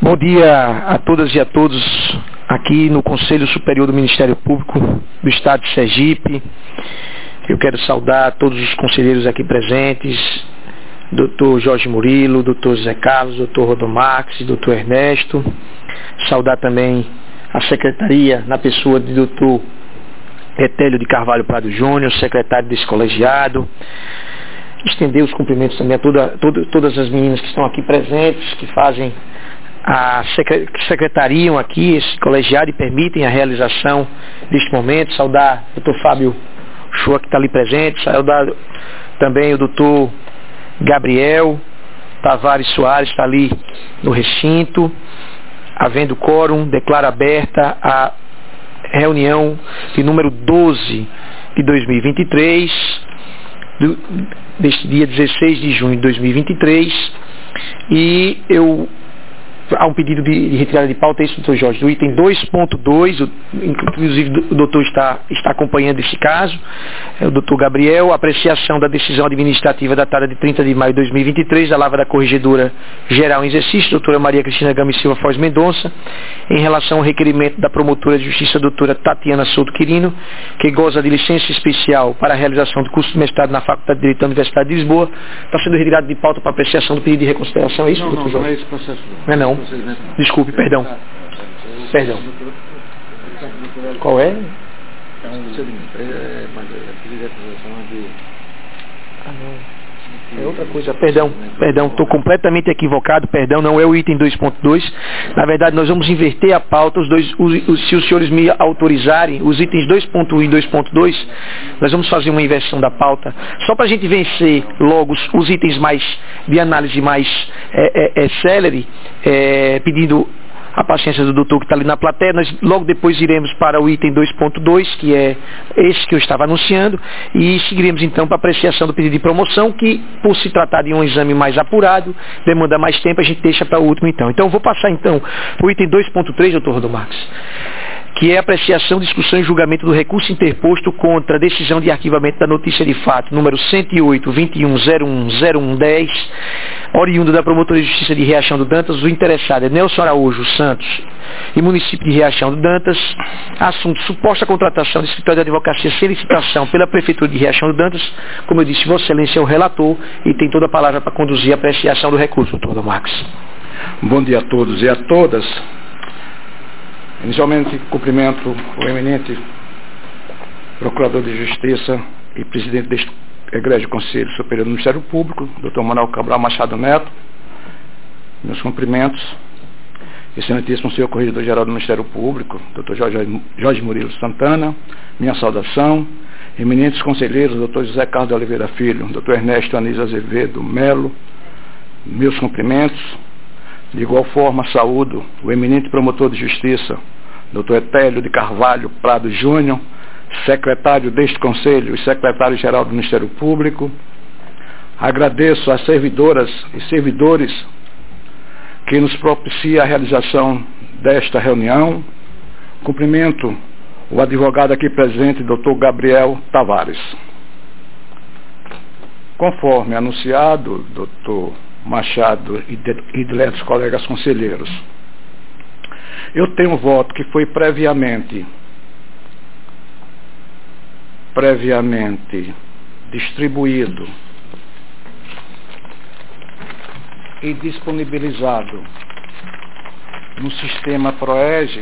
Bom dia a todas e a todos aqui no Conselho Superior do Ministério Público do Estado de Sergipe. Eu quero saudar todos os conselheiros aqui presentes, Dr. Jorge Murilo, Dr. José Carlos, Dr. Rodomax, Dr. Ernesto. Saudar também a secretaria na pessoa de Dr. Etélio de Carvalho Prado Júnior, secretário desse colegiado. Estender os cumprimentos também a todas as meninas que estão aqui presentes, que fazem que secretariam aqui esse colegiado e permitem a realização deste momento. Saudar o Dr. Fábio Chua, que está ali presente. Saudar também o Dr. Gabriel Tavares Soares, está ali no recinto. Havendo quórum, declaro aberta a reunião de número 12 de 2023, deste dia 16 de junho de 2023, e há um pedido de retirada de pauta, é isso, doutor Jorge, do item 2.2, inclusive o doutor está acompanhando esse caso, o doutor Gabriel, apreciação da decisão administrativa datada de 30 de maio de 2023, da Lavra da Corregedora Geral em Exercício, doutora Maria Cristina Gama e Silva Foz Mendonça, em relação ao requerimento da promotora de justiça, doutora Tatiana Souto Quirino, que goza de licença especial para a realização do curso de mestrado na Faculdade de Direito da Universidade de Lisboa. Está sendo retirado de pauta para apreciação do pedido de reconsideração, é isso, doutor Jorge? Não é esse processo. Não. Desculpe, perdão. Perdão. Qual é? É um procedimento. Mas pedido de reconsideração de... Não. É outra coisa. Perdão, estou completamente equivocado, perdão, não é o item 2.2. Na verdade, nós vamos inverter a pauta, se os senhores me autorizarem, os itens 2.1 e 2.2, nós vamos fazer uma inversão da pauta, só para a gente vencer logo os itens mais de análise mais célere, pedindo a paciência do doutor que está ali na plateia. Nós logo depois iremos para o item 2.2, que é esse que eu estava anunciando, e seguiremos então para a apreciação do pedido de promoção, que, por se tratar de um exame mais apurado, demanda mais tempo, a gente deixa para o último então. Então eu vou passar então para o item 2.3, doutor Rodomax, que é a apreciação, discussão e julgamento do recurso interposto contra a decisão de arquivamento da notícia de fato número 108.21.01.01.10, oriundo da Promotoria de Justiça de Riachão do Dantas. O interessado é Nelson Araújo Santos e município de Riachão do Dantas. Assunto: suposta contratação de escritório de advocacia sem licitação pela Prefeitura de Riachão do Dantas. Como eu disse, Vossa Excelência é o relator e tem toda a palavra para conduzir a apreciação do recurso, doutor Rodomax. Bom dia a todos e a todas. Inicialmente, cumprimento o eminente Procurador de Justiça e Presidente deste Egrégio Conselho Superior do Ministério Público, Dr. Manuel Cabral Machado Neto. Meus cumprimentos. Excelentíssimo Senhor Corregedor-Geral do Ministério Público, Dr. Jorge Murilo Santana, minha saudação. Eminentes conselheiros, Dr. José Carlos de Oliveira Filho, Dr. Ernesto Anísio Azevedo Melo, meus cumprimentos. De igual forma, saúdo o eminente promotor de justiça, Dr. Etélio de Carvalho Prado Júnior, secretário deste Conselho e secretário-geral do Ministério Público. Agradeço às servidoras e servidores que nos propicia a realização desta reunião. Cumprimento o advogado aqui presente, Dr. Gabriel Tavares. Conforme anunciado, Dr. Machado e diletos colegas conselheiros, eu tenho um voto que foi previamente distribuído e disponibilizado no sistema PROEG.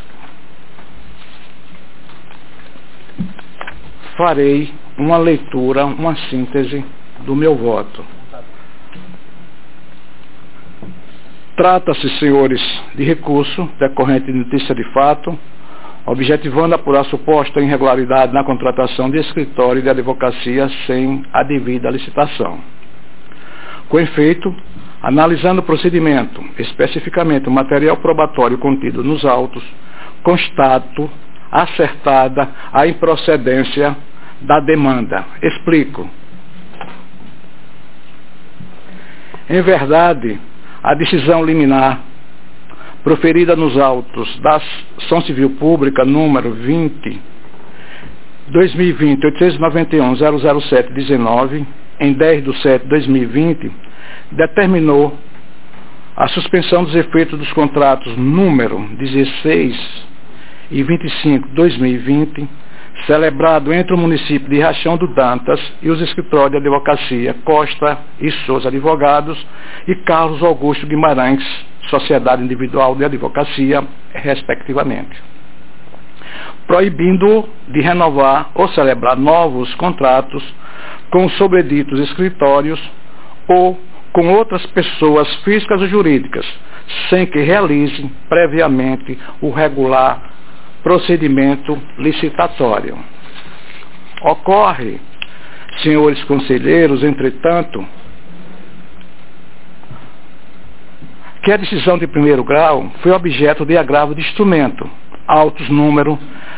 Farei uma leitura, uma síntese do meu voto. Trata-se, senhores, de recurso decorrente de notícia de fato, objetivando apurar suposta irregularidade na contratação de escritório de advocacia sem a devida licitação. Com efeito, analisando o procedimento, especificamente o material probatório contido nos autos, constato acertada a improcedência da demanda. Explico. Em verdade, a decisão liminar proferida nos autos da Ação Civil Pública número 2020-891-007-19, em 10/7/2020, determinou a suspensão dos efeitos dos contratos número 16 e 25/2020, celebrado entre o município de Riachão do Dantas e os escritórios de advocacia Costa e Souza Advogados e Carlos Augusto Guimarães, Sociedade Individual de Advocacia, respectivamente, proibindo de renovar ou celebrar novos contratos com os sobreditos escritórios ou com outras pessoas físicas ou jurídicas, sem que realizem previamente o regular procedimento licitatório. Ocorre, senhores conselheiros, entretanto, que a decisão de primeiro grau foi objeto de agravo de instrumento, autos número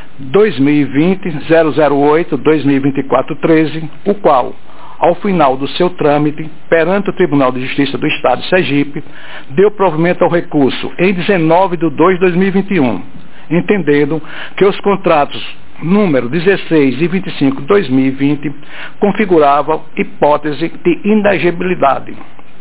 2020-008-2024-13, o qual, ao final do seu trâmite, perante o Tribunal de Justiça do Estado de Sergipe, deu provimento ao recurso em 19/2/2021, entendendo que os contratos número 16 e 25/2020 configuravam hipótese de inexigibilidade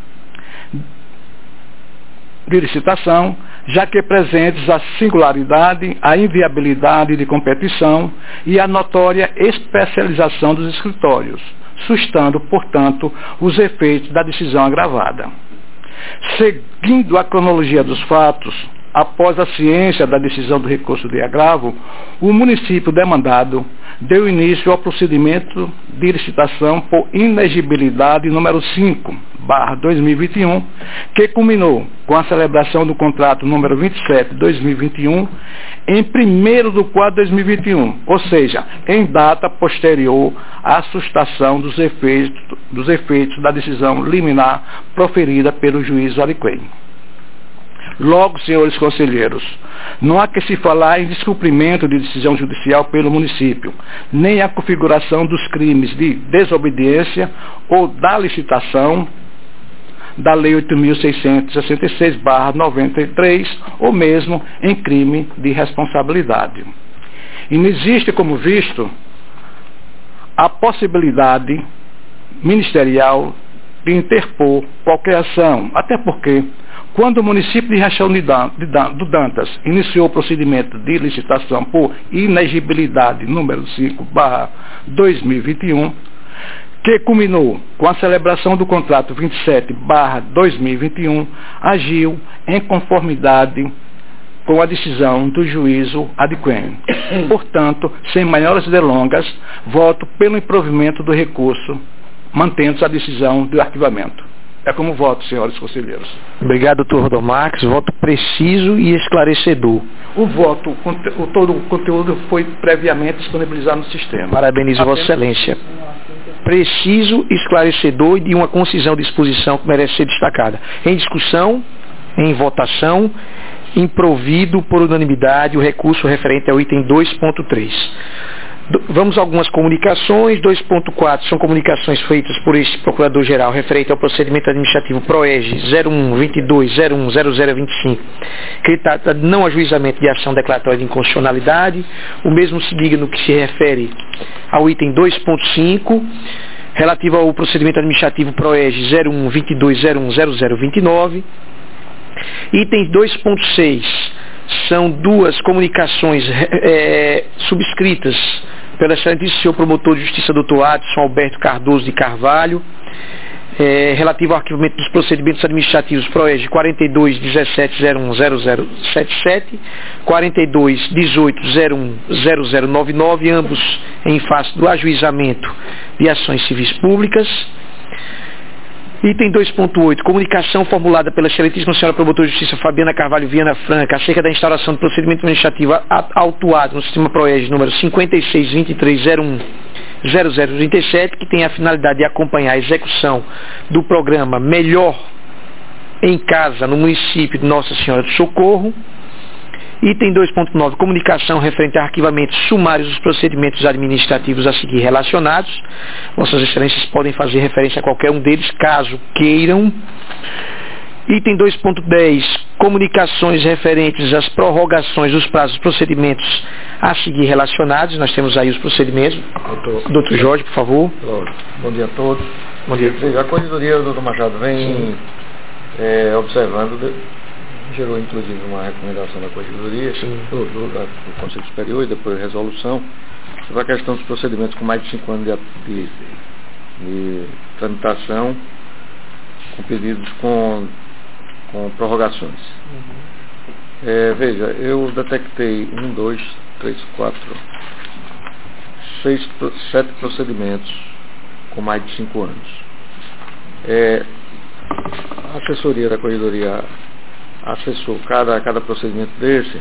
de licitação, já que presentes a singularidade, a inviabilidade de competição e a notória especialização dos escritórios, sustando, portanto, os efeitos da decisão agravada. Seguindo a cronologia dos fatos, após a ciência da decisão do recurso de agravo, o município demandado deu início ao procedimento de licitação por inexigibilidade número 5/2021, que culminou com a celebração do contrato número 27/2021 em 1/4/2021, ou seja, em data posterior à sustação dos efeitos da decisão liminar proferida pelo juiz Ariquém. Logo, senhores conselheiros, não há que se falar em descumprimento de decisão judicial pelo município, nem a configuração dos crimes de desobediência ou da licitação da Lei 8.666/93, ou mesmo em crime de responsabilidade. E não existe, como visto, a possibilidade ministerial de interpor qualquer ação, até porque, quando o município de Riachão do Dantas iniciou o procedimento de licitação por inexigibilidade número 5/2021, que culminou com a celebração do contrato 27/2021, agiu em conformidade com a decisão do juízo Ariquém. Portanto, sem maiores delongas, voto pelo improvimento do recurso, mantendo-se a decisão do arquivamento. É como voto, senhores conselheiros. Obrigado, doutor Rodomax. Voto preciso e esclarecedor. O voto, todo o conteúdo foi previamente disponibilizado no sistema. Parabenizo Vossa Excelência. Preciso, esclarecedor e de uma concisão de exposição que merece ser destacada. Em discussão, em votação, improvido por unanimidade o recurso referente ao item 2.3. Vamos a algumas comunicações. 2.4 são comunicações feitas por este Procurador-Geral referente ao procedimento administrativo PROEG 0122010025, que trata de não ajuizamento de ação declaratória de inconstitucionalidade. O mesmo se liga no que se refere ao item 2.5, relativo ao procedimento administrativo PROEG 0122010029. Item 2.6 são duas comunicações subscritas pelo excelentíssimo senhor promotor de justiça Dr. Adson Alberto Cardoso de Carvalho, relativo ao arquivamento dos procedimentos administrativos PROEG 4217010077, 4218010099, ambos em face do ajuizamento de ações civis públicas. Item 2.8, comunicação formulada pela excelentíssima senhora promotora de justiça Fabiana Carvalho Viana Franca acerca da instauração do procedimento administrativo autuado no sistema PROEG número 5623010037, que tem a finalidade de acompanhar a execução do programa Melhor em Casa no município de Nossa Senhora do Socorro. Item 2.9, comunicação referente a arquivamentos sumários dos procedimentos administrativos a seguir relacionados. Vossas Excelências podem fazer referência a qualquer um deles, caso queiram. Item 2.10, comunicações referentes às prorrogações dos prazos dos procedimentos a seguir relacionados. Nós temos aí os procedimentos. Doutor Jorge, por favor. Bom dia a todos. Bom dia. A corregedoria, doutor Machado, vem observando, gerou inclusive uma recomendação da Corregedoria, do Conselho Superior e depois resolução, sobre a questão dos procedimentos com mais de 5 anos de tramitação, com pedidos com prorrogações. Veja, eu detectei 7 procedimentos com mais de 5 anos. A assessoria da Corregedoria acessou cada procedimento desse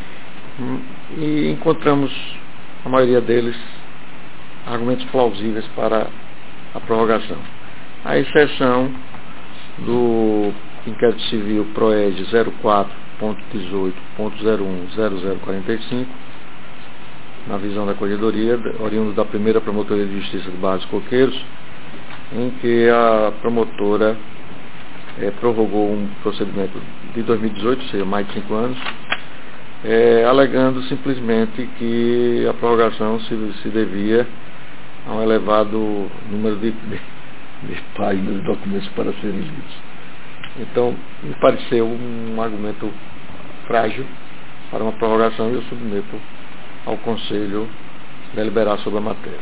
e encontramos, a maioria deles, argumentos plausíveis para a prorrogação. A exceção do inquérito civil PROED 04.18.01.0045, na visão da Corregedoria, oriundo da primeira Promotoria de Justiça de Barra dos Coqueiros, em que a promotora prorrogou um procedimento de 2018, ou seja, mais de 5 anos, alegando simplesmente que a prorrogação se devia a um elevado número de páginas de documentos para serem lidos. Então, me pareceu um argumento frágil para uma prorrogação e eu submeto ao Conselho deliberar sobre a matéria.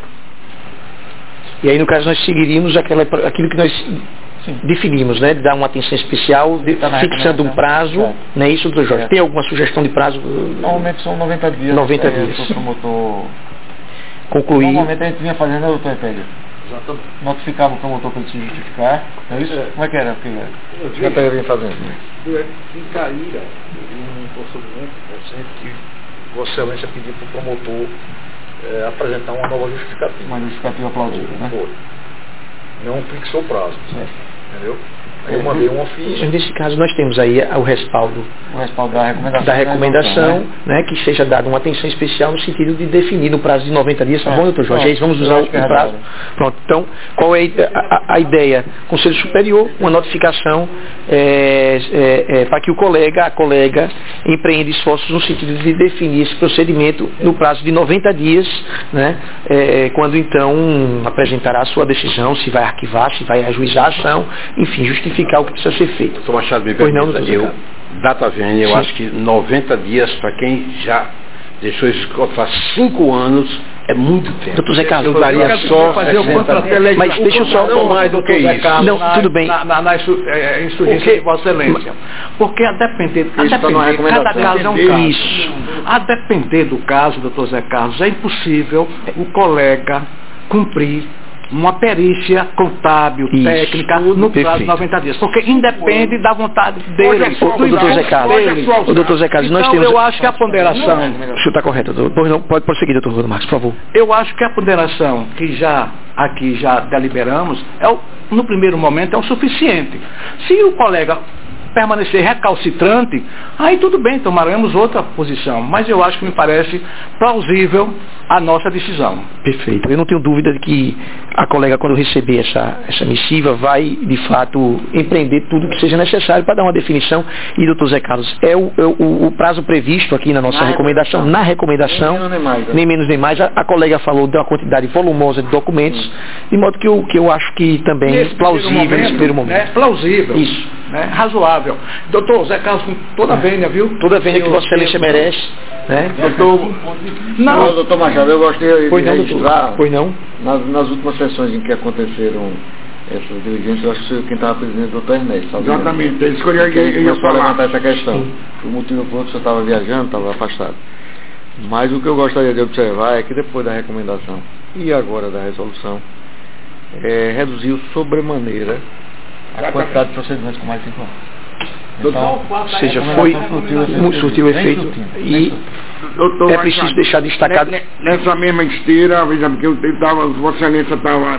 E aí, no caso, nós seguiríamos aquilo que nós definimos, né? De dar uma atenção especial, fixando um prazo, não é isso, doutor Jorge? Tem alguma sugestão de prazo? Normalmente são 90 dias. 90 dias. O promotor concluir. Normalmente a gente vinha fazendo, né, doutor Epélio? Exatamente. Notificava o promotor para ele se justificar. É isso? Como é que era? O que a Epélio vinha fazendo? Em Caíra, um procedimento recente que Vossa Excelência pediu para o promotor apresentar uma nova justificativa. Uma justificativa plausível, né? Foi. Não fixou prazo. Entendeu? Aí eu mandei um ofício. Nesse caso nós temos aí o respaldo da recomendação, né, que seja dada uma atenção especial no sentido de definir no prazo de 90 dias, tá bom, doutor Jorge? Vamos usar o prazo. Pronto, então, qual é a ideia? Conselho Superior, uma notificação para que a colega empreenda esforços no sentido de definir esse procedimento no prazo de 90 dias, né, quando então apresentará a sua decisão, se vai arquivar, se vai ajuizar a ação, enfim, justificar o que precisa ser feito. Doutor Machado, me permita, data vênia, eu acho que 90 dias para quem já deixou esse escopo há 5 anos é muito tempo. Doutor Zé Carlos, eu daria só fazer o mas deixa eu só mais do que isso. Não, tudo bem. Na insurgência de Vossa Excelência. Porque a depender do caso, cada caso é um caso. Isso. A depender do caso, doutor Zé Carlos, é impossível o colega cumprir uma perícia contábil, técnica, no prazo de 90 dias. Porque independe da vontade dele. O doutor Zé Carlos, nós então, temos... eu acho que a ponderação... O senhor está correto, doutor. Pode prosseguir, doutor Rodrigo Marques, por favor. Eu acho que a ponderação que aqui já deliberamos, no primeiro momento, é o suficiente. Se o colega permanecer recalcitrante, aí tudo bem, tomaremos outra posição. Mas eu acho que me parece plausível a nossa decisão. Perfeito. Eu não tenho dúvida de que a colega, quando receber essa missiva, vai, de fato, empreender tudo que seja necessário para dar uma definição. E, doutor Zé Carlos, o prazo previsto aqui na nossa recomendação, nem menos nem mais, a colega falou de uma quantidade volumosa de documentos, de modo que eu acho que também é plausível nesse primeiro momento. É plausível. Isso. Razoável. Doutor Zé Carlos, com toda a vênia, viu? Toda a vênia que Vossa Excelência merece. Né? Doutor Machado, eu gostaria de registrar, nas últimas sessões em que aconteceram essas diligências, eu acho que quem estava presidente, o doutor Ernesto. Exatamente, ele escolheu eu para levantar essa questão. O motivo por que o senhor estava viajando, estava afastado. Mas o que eu gostaria de observar é que depois da recomendação e agora da resolução, reduziu sobremaneira a quantidade de procedimentos com mais de 5 anos. Então, ou seja, surtiu efeito e é preciso deixar destacado. Nessa mesma esteira, veja, porque Vossa Excelência estava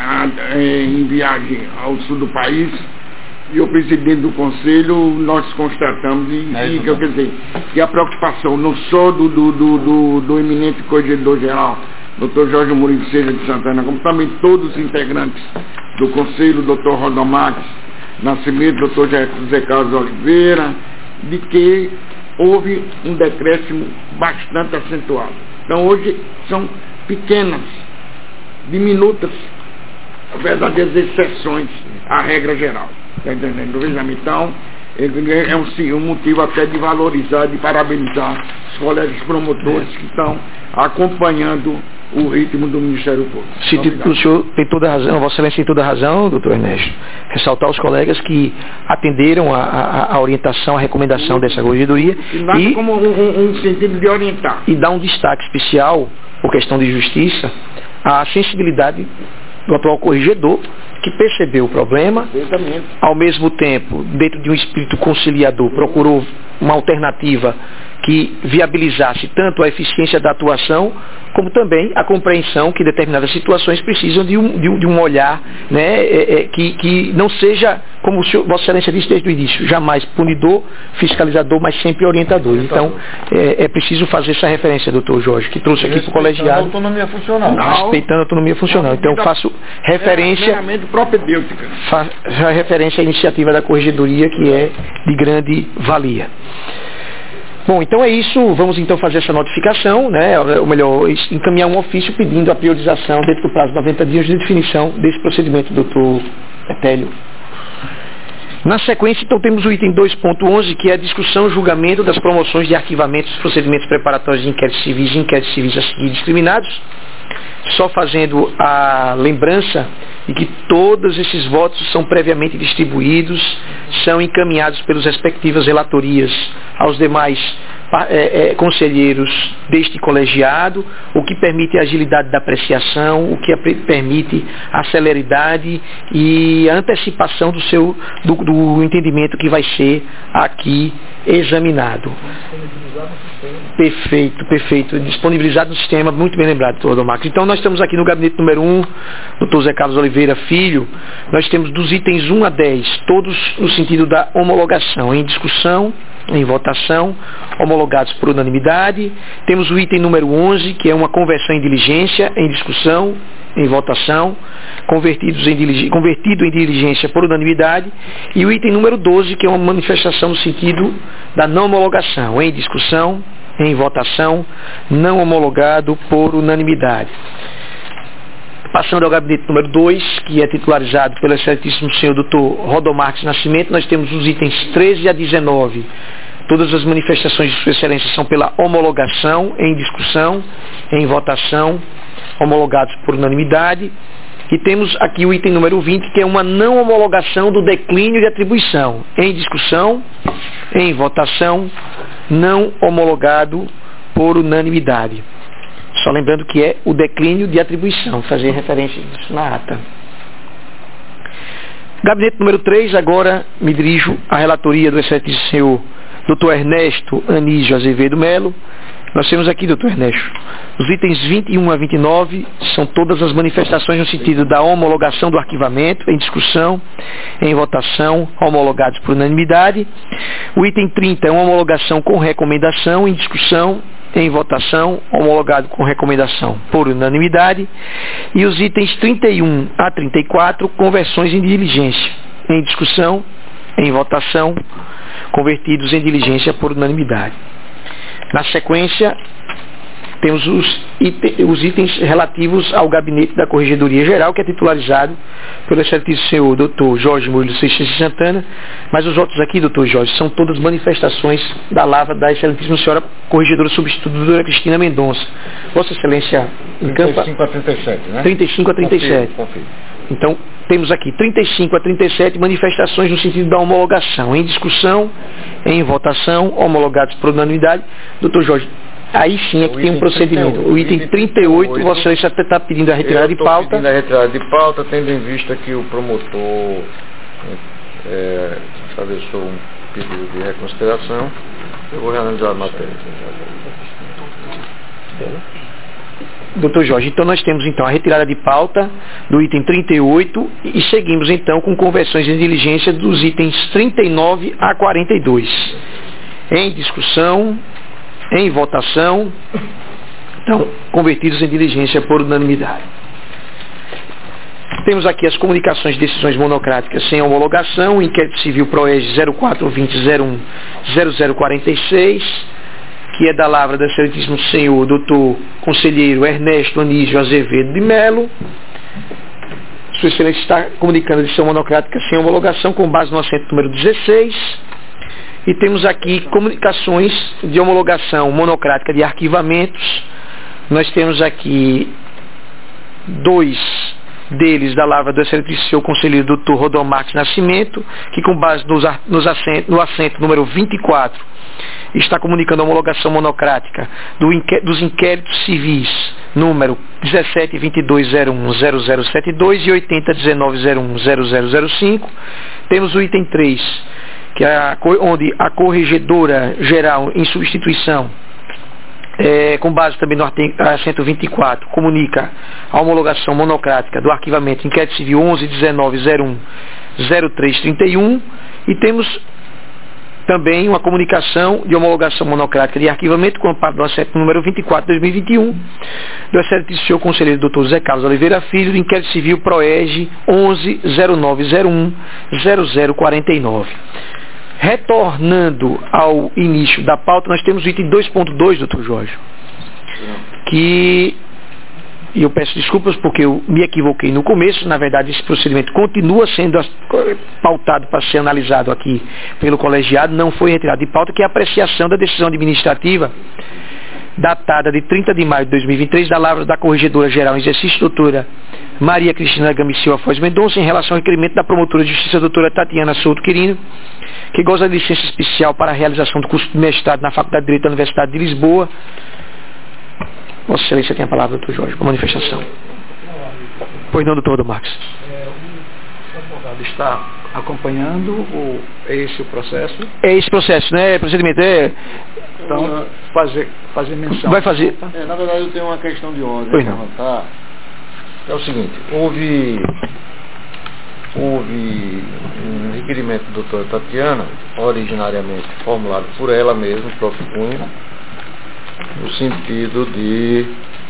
em viagem ao sul do país e o presidente do Conselho, nós constatamos que a preocupação não só do eminente Corregedor-Geral, Dr. Jorge Murilo Seja de Santana, como também todos os integrantes do Conselho, Dr. Rodomax Nascimento, Dr. José Carlos Oliveira, de que houve um decréscimo bastante acentuado. Então hoje são pequenas, diminutas, verdadeiras exceções à regra geral. Está entendendo? Então, é um motivo até de valorizar, de parabenizar os colegas promotores que estão acompanhando o ritmo do Ministério Público. O senhor tem toda a razão, Vossa Excelência tem toda a razão, doutor Ernesto. Ressaltar os colegas que atenderam a orientação, a recomendação dessa corregedoria. E como um sentido de orientar. E dar um destaque especial, por questão de justiça, à sensibilidade do atual corregedor, que percebeu o problema, ao mesmo tempo, dentro de um espírito conciliador, procurou uma alternativa que viabilizasse tanto a eficiência da atuação, como também a compreensão que determinadas situações precisam de um olhar, né, que não seja, como o senhor, Vossa Excelência disse desde o início, jamais punidor, fiscalizador, mas sempre orientador. Então, é preciso fazer essa referência, doutor Jorge, que trouxe aqui para o colegiado. Autonomia funcional. Respeitando a autonomia funcional. Então, faço referência à iniciativa da corregedoria, que é de grande valia. Bom, então é isso, vamos então fazer essa notificação, né, ou melhor, encaminhar um ofício pedindo a priorização dentro do prazo de 90 dias de definição desse procedimento, doutor Etélio. Na sequência, então, temos o item 2.11, que é a discussão e julgamento das promoções de arquivamento dos procedimentos preparatórios de inquéritos civis e inquéritos civis a seguir discriminados. Só fazendo a lembrança de que todos esses votos são previamente distribuídos, são encaminhados pelas respectivas relatorias aos demais conselheiros deste colegiado, o que permite a agilidade da apreciação, o que permite a celeridade e a antecipação do entendimento que vai ser aqui examinado. Perfeito. Disponibilizado no sistema, muito bem lembrado, doutor Marcos. Então nós estamos aqui no gabinete número 1, doutor Zé Carlos Oliveira Filho. Nós temos dos itens 1 a 10, todos no sentido da homologação, em discussão, em votação, homologados por unanimidade. Temos o item número 11, que é uma conversão em diligência, em discussão, em votação, convertido em diligência por unanimidade. E o item número 12, que é uma manifestação no sentido da não homologação, em discussão, em votação, não homologado por unanimidade. Passando ao gabinete número 2, que é titularizado pelo excelentíssimo senhor Dr. Rodomarques Nascimento, nós temos os itens 13 a 19. Todas as manifestações de sua excelência são pela homologação, em discussão, em votação, homologados por unanimidade. E temos aqui o item número 20, que é uma não homologação do declínio de atribuição, em discussão, em votação, não homologado por unanimidade. Só lembrando que é o declínio de atribuição, fazer referência a isso na ata. Gabinete número 3, agora me dirijo à relatoria do excelentíssimo senhor Dr. Ernesto Anísio Azevedo Melo. Nós temos aqui, doutor Ernesto, os itens 21 a 29 são todas as manifestações no sentido da homologação do arquivamento, em discussão, em votação, homologados por unanimidade. O item 30 é uma homologação com recomendação, em discussão, em votação, homologado com recomendação por unanimidade. E os itens 31 a 34, conversões em diligência, em discussão, em votação, convertidos em diligência por unanimidade. Na sequência, temos os itens relativos ao gabinete da Corregedoria Geral, que é titularizado pelo excelentíssimo senhor Dr. Jorge Murilo Seixas de Santana, mas os outros aqui, doutor Jorge, são todas manifestações da lavra da excelentíssima senhora Corregedora Substituta, doutora Cristina Mendonça. Vossa Excelência encampa... 35 a 37, né? 35 a 37. Confio. Então, temos aqui 35 a 37 manifestações no sentido da homologação, em discussão, em votação, homologados por unanimidade. Doutor Jorge, aí sim é que tem um procedimento. 38, o item 38, Vossa Excelência está pedindo a retirada de pauta. Pedindo a retirada de pauta, tendo em vista que o promotor atravessou um pedido de reconsideração. Eu vou reanalisar a matéria. Doutor Jorge, então nós temos então a retirada de pauta do item 38 e seguimos então com conversões em diligência dos itens 39 a 42. Em discussão, em votação, então convertidos em diligência por unanimidade. Temos aqui as comunicações de decisões monocráticas sem homologação, inquérito civil PROEG 0420010046, que é da lavra do excelentíssimo senhor doutor conselheiro Ernesto Anísio Azevedo de Melo, Sua Excelência está comunicando a decisão monocrática sem homologação com base no assento número 16. E temos aqui comunicações de homologação monocrática de arquivamentos. Nós temos aqui 2 deles da lavra do excelentíssimo conselheiro Dr. Rodomarques Nascimento, que com base no assento número 24 está comunicando a homologação monocrática dos inquéritos civis número 17.2201.0072 e 80.1901.0005. Temos o item 3, que é onde a Corregedora Geral em substituição, com base também no assento 24, comunica a homologação monocrática do arquivamento inquérito civil 11.19.01.0331 e temos também uma comunicação de homologação monocrática de arquivamento com amparo do assento número 24 de 2021 do excelentíssimo conselheiro Dr. José Carlos Oliveira Filho, do inquérito civil PROEG 11.09.01.0049. Retornando ao início da pauta, nós temos o item 2.2, doutor Jorge, que, e eu peço desculpas porque eu me equivoquei no começo, na verdade esse procedimento continua sendo pautado para ser analisado aqui pelo colegiado, não foi retirado de pauta, que é a apreciação da decisão administrativa datada de 30 de maio de 2023, da lavra da Corregedora Geral em exercício, doutora Maria Cristina Gami Silva Foz Mendonça, em relação ao requerimento da promotora de justiça, doutora Tatiana Souto Quirino, que goza de licença especial para a realização do curso de mestrado na Faculdade de Direito da Universidade de Lisboa. Vossa Excelência tem a palavra, doutor Jorge, para manifestação. Pois não, doutor Rodomarques. O advogado está acompanhando é esse o processo? É esse processo, né? Procedimento Então, fazer menção. Vai fazer. Na verdade, eu tenho uma questão de ordem Pois a não. levantar. É o seguinte, houve um requerimento da doutora Tatiana, originariamente formulado por ela mesma, próprio punho, no sentido de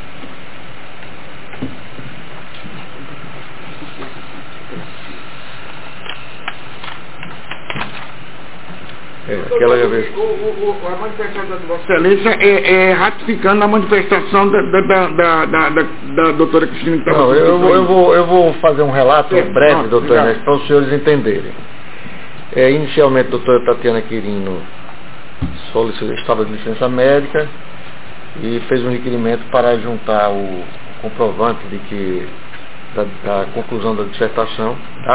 aquela vez. A manifestação da Vossa Excelência é ratificando a manifestação da doutora Cristina. Não, eu vou fazer um relato breve, doutor Ernesto, para os senhores entenderem. Inicialmente, a doutora Tatiana Quirino estava de licença médica e fez um requerimento para juntar o comprovante de que da conclusão da dissertação,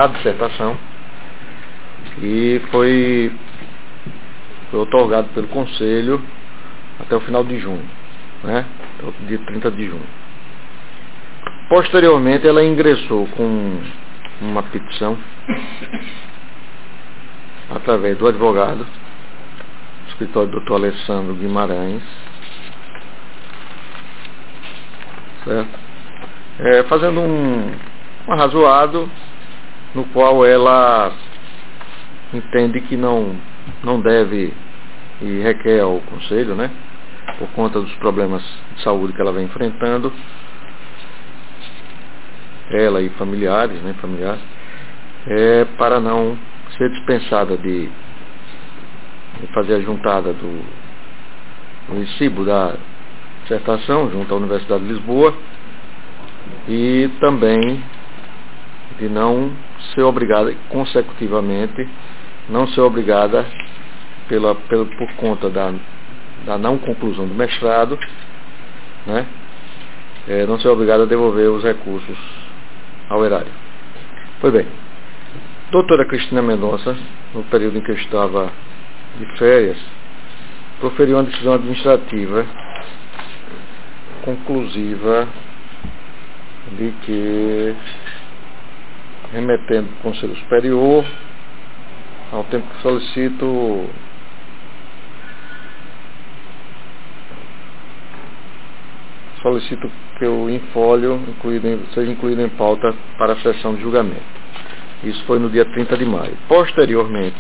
e foi otorgado pelo Conselho até o final de junho, né? Até o dia 30 de junho. Posteriormente, ela ingressou com uma petição através do advogado do escritório do Dr. Alessandro Guimarães, certo? Fazendo um arrazoado no qual ela entende que não deve e requer ao Conselho, né, por conta dos problemas de saúde que ela vem enfrentando, ela e familiares, para não ser dispensada de fazer a juntada do recibo da dissertação junto à Universidade de Lisboa e também de não ser obrigada consecutivamente, não ser obrigada por conta da não conclusão do mestrado, né, não ser obrigada a devolver os recursos ao erário. Pois bem, doutora Cristina Mendonça, no período em que eu estava de férias, proferiu uma decisão administrativa conclusiva de que, remetendo ao Conselho Superior, ao tempo que solicito que o infólio seja incluído em pauta para a sessão de julgamento. Isso foi no dia 30 de maio. Posteriormente,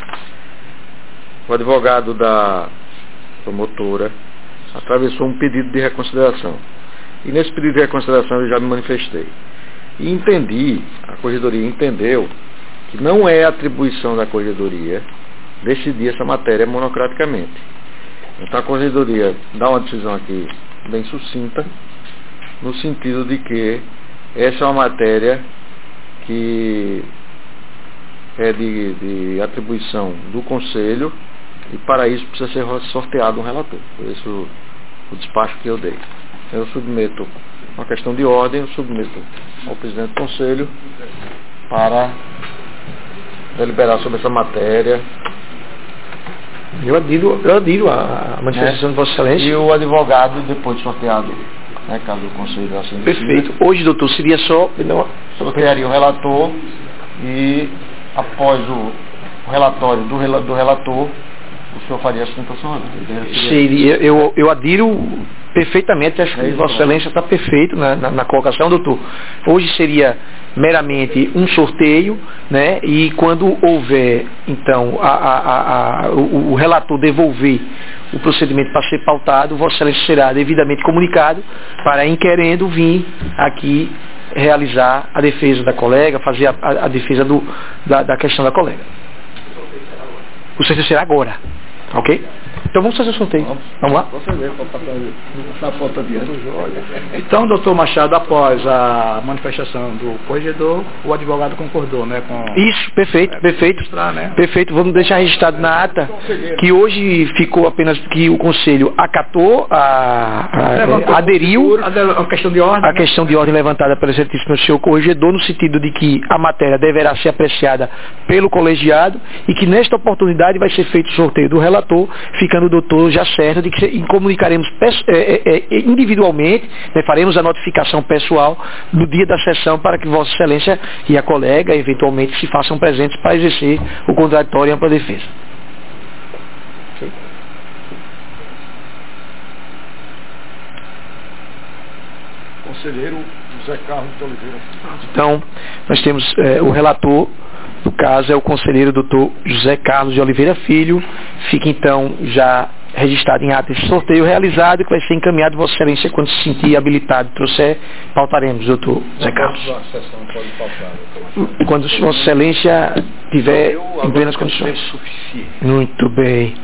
o advogado da promotora atravessou um pedido de reconsideração. E nesse pedido de reconsideração eu já me manifestei. E a Corregedoria entendeu que não é atribuição da Corregedoria decidir essa matéria monocraticamente. Então a Corregedoria dá uma decisão aqui bem sucinta, no sentido de que essa é uma matéria que é de atribuição do Conselho, e para isso precisa ser sorteado um relator. Por isso o despacho que eu dei. Eu submeto uma questão de ordem, eu submeto ao presidente do Conselho para deliberar sobre essa matéria. Eu adiro a manifestação de Vossa Excelência. E o advogado, depois de sorteado, caso o Conselho assim decida. Perfeito. Hoje, doutor, seria só... sortearia o relator e, após o relatório do relator, o senhor faria a sustentação. Seria, eu adiro perfeitamente, acho que Vossa Excelência está perfeito na colocação, doutor. Hoje seria meramente um sorteio, né? E quando houver, então, o relator devolver o procedimento para ser pautado, Vossa Excelência será devidamente comunicado para, em querendo, vir aqui realizar a defesa da colega, fazer a defesa da questão da colega. O sorteio será agora, ok? Então vamos fazer o sorteio. Vamos lá? Então, doutor Machado, após a manifestação do corregedor, o advogado concordou, né? Isso, perfeito. Perfeito, vamos deixar registrado na ata que hoje ficou apenas que o Conselho acatou, aderiu a questão de ordem, a questão de ordem levantada pelo excelentíssimo senhor corregedor, no sentido de que a matéria deverá ser apreciada pelo colegiado e que nesta oportunidade vai ser feito o sorteio do relator, ficando o doutor já certo de que comunicaremos individualmente, né, faremos a notificação pessoal no dia da sessão para que Vossa Excelência e a colega eventualmente se façam presentes para exercer o contraditório e ampla defesa. Okay. Conselheiro José Carlos de Oliveira. Então, nós temos o relator. No caso é o conselheiro Dr. José Carlos de Oliveira Filho. Fica então já registrado em ata esse sorteio realizado, que vai ser encaminhado Vossa Excelência quando se sentir habilitado e trouxer, pautaremos, doutor José Carlos. Quando Vossa Excelência tiver em plenas condições. Muito bem.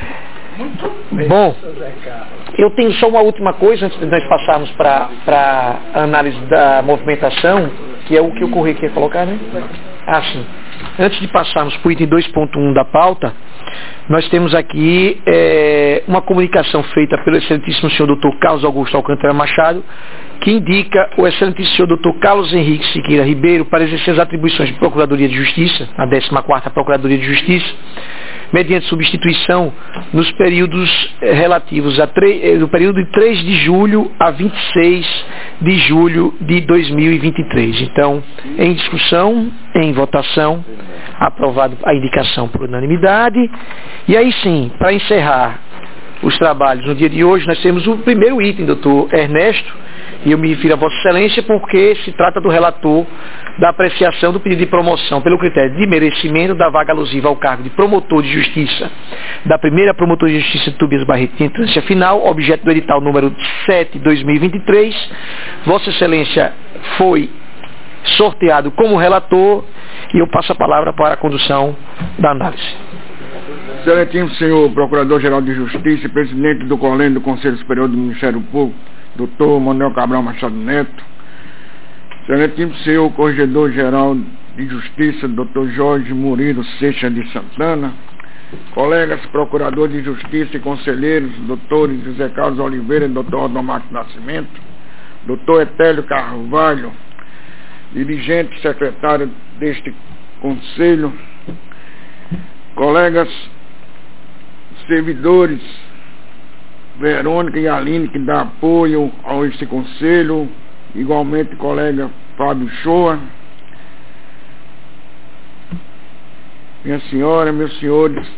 Bom, eu tenho só uma última coisa antes de nós passarmos para a análise da movimentação, que é o que o Correio quer colocar, né? Sim. Antes de passarmos para o item 2.1 da pauta, nós temos aqui uma comunicação feita pelo excelentíssimo senhor Dr. Carlos Augusto Alcântara Machado, que indica o excelentíssimo senhor Dr. Carlos Henrique Siqueira Ribeiro para exercer as atribuições de Procuradoria de Justiça, a 14ª Procuradoria de Justiça, mediante substituição nos períodos relativos do período de 3 de julho a 26 de julho de 2023. Então, em discussão, em votação, aprovado a indicação por unanimidade. E aí sim, para encerrar os trabalhos no dia de hoje, nós temos o primeiro item, doutor Ernesto, e eu me refiro a Vossa Excelência porque se trata do relator da apreciação do pedido de promoção pelo critério de merecimento da vaga alusiva ao cargo de promotor de justiça da primeira Promotoria de Justiça de Tobias Barreto de instância final, objeto do edital número 7/2023. Vossa Excelência foi sorteado como relator e eu passo a palavra para a condução da análise. Excelentíssimo senhor Procurador-Geral de Justiça e presidente do Colégio do Conselho Superior do Ministério Público, Dr. Manuel Cabral Machado Neto, excelentíssimo senhor Corregedor-Geral de Justiça, Dr. Jorge Murilo Seixas de Santana, colegas Procuradores de Justiça e conselheiros, doutores José Carlos Oliveira e Dr. Odomato Nascimento, Dr. Etélio Carvalho, dirigente secretário deste Conselho, colegas servidores Verônica e Aline, que dá apoio a este Conselho, igualmente colega Fábio Shoa, minha senhora, meus senhores,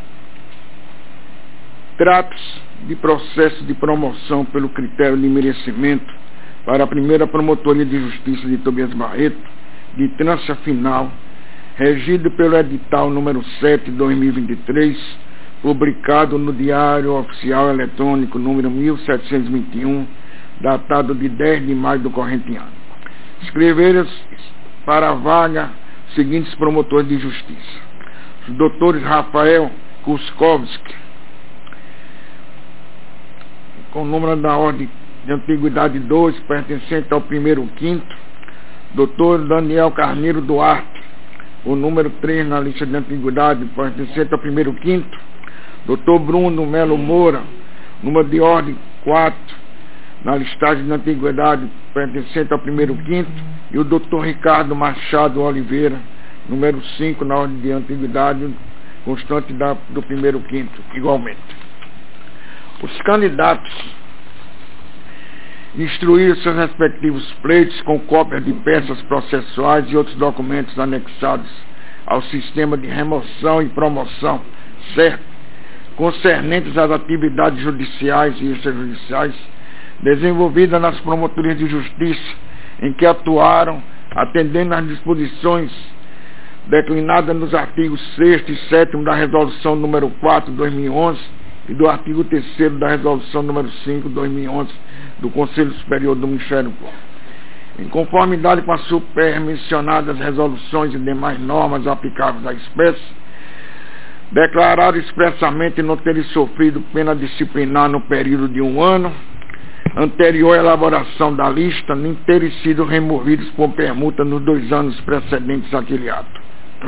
trata-se de processo de promoção pelo critério de merecimento para a primeira Promotoria de Justiça de Tobias Barreto, de instância final, regido pelo edital número 7/2023, publicado no Diário Oficial Eletrônico número 1721, datado de 10 de maio do corrente ano. Escreveram-se para a vaga os seguintes promotores de justiça: os doutores Rafael Kuskowski, com o número da ordem de antiguidade 2, pertencente ao 1º quinto, Dr. Daniel Carneiro Duarte, o número 3 na lista de antiguidade, pertencente ao primeiro quinto. Dr. Bruno Melo Moura, número de ordem 4, na listagem de antiguidade, pertencente ao primeiro quinto. E o Dr. Ricardo Machado Oliveira, número 5 na ordem de antiguidade, constante do primeiro quinto, igualmente. Os candidatos instruíram seus respectivos pleitos com cópias de peças processuais e outros documentos anexados ao sistema de remoção e promoção, certo, concernentes às atividades judiciais e extrajudiciais desenvolvidas nas promotorias de justiça em que atuaram, atendendo às disposições declinadas nos artigos 6º e 7º da Resolução número 4, 2011 e do artigo 3º da Resolução número 5, 2011 do Conselho Superior do Ministério Público. Em conformidade com as supermencionadas resoluções e demais normas aplicáveis à espécie, declararam expressamente não terem sofrido pena disciplinar no período de 1 ano anterior à elaboração da lista, nem terem sido removidos por permuta nos 2 anos precedentes àquele ato.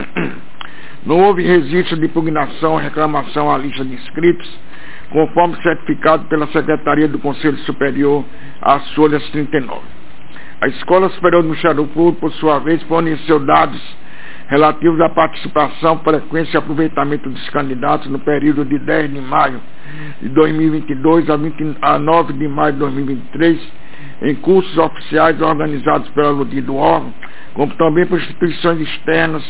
Não houve registro de impugnação ou reclamação à lista de inscritos, conforme certificado pela Secretaria do Conselho Superior, às folhas 39. A Escola Superior do Ministério Público, por sua vez, forneceu dados relativos à participação, frequência e aproveitamento dos candidatos no período de 10 de maio de 2022 a 9 de maio de 2023, em cursos oficiais organizados pelo aludido órgão, como também por instituições externas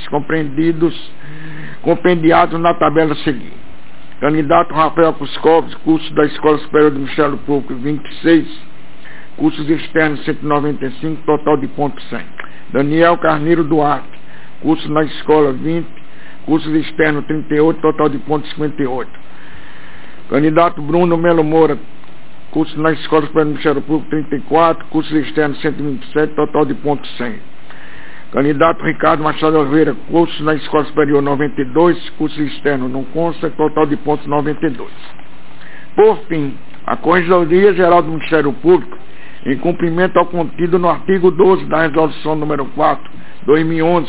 compendiados na tabela seguinte. Candidato Rafael Cuscovs, curso da Escola Superior do Ministério Público 26, cursos externos 195, total de ponto 100. Daniel Carneiro Duarte, curso na Escola 20, cursos externos 38, total de ponto 58. Candidato Bruno Melo Moura, curso na Escola Superior do Ministério Público 34, cursos externos 127, total de ponto 100. Candidato Ricardo Machado Oliveira, curso na Escola Superior 92, curso externo não consta, total de pontos 92. Por fim, a Corregedoria Geral do Ministério Público, em cumprimento ao contido no artigo 12 da Resolução número 4, 2011,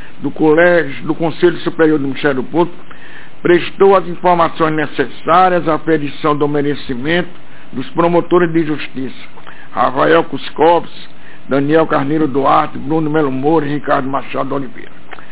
do Conselho Superior do Ministério Público, prestou as informações necessárias à aferição do merecimento dos promotores de justiça, Rafael Cuscovs, Daniel Carneiro Duarte, Bruno Melo Moura e Ricardo Machado Oliveira.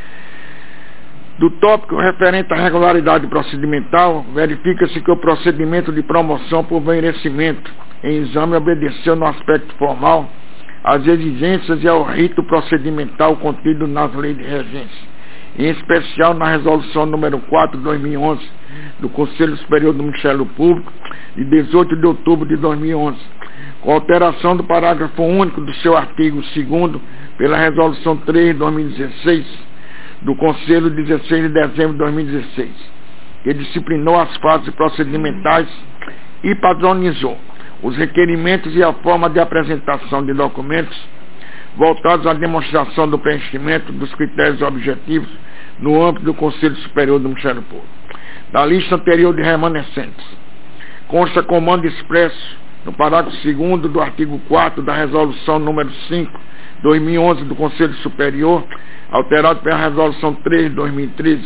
Do tópico referente à regularidade procedimental, verifica-se que o procedimento de promoção por merecimento em exame obedeceu no aspecto formal às exigências e ao rito procedimental contido nas leis de regência, em especial na Resolução número 4, 2011, do Conselho Superior do Ministério Público, de 18 de outubro de 2011, com alteração do parágrafo único do seu artigo 2º pela Resolução 3, 2016, do Conselho 16 de dezembro de 2016, que disciplinou as fases procedimentais e padronizou os requerimentos e a forma de apresentação de documentos voltados à demonstração do preenchimento dos critérios objetivos no âmbito do Conselho Superior do Ministério Público. Da lista anterior de remanescentes, consta comando expresso no parágrafo 2º do artigo 4 da Resolução número 5, 2011 do Conselho Superior, alterado pela Resolução 3, 2013,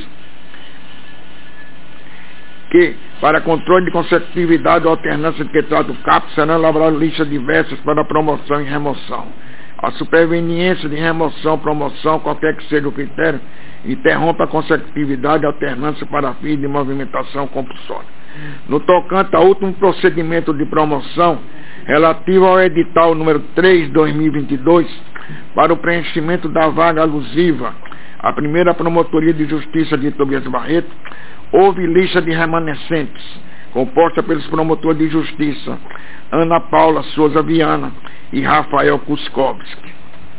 que, para controle de consecutividade ou alternância de que trata o CAP, serão elaboradas listas diversas para promoção e remoção. A superveniência de remoção, promoção, qualquer que seja o critério, interrompe a consecutividade e alternância para fins de movimentação compulsória. No tocante ao último procedimento de promoção, relativo ao edital número 3, 2022, para o preenchimento da vaga alusiva à primeira Promotoria de Justiça de Tobias Barreto, houve lista de remanescentes, composta pelos promotores de justiça Ana Paula Souza Viana e Rafael Cuscovski.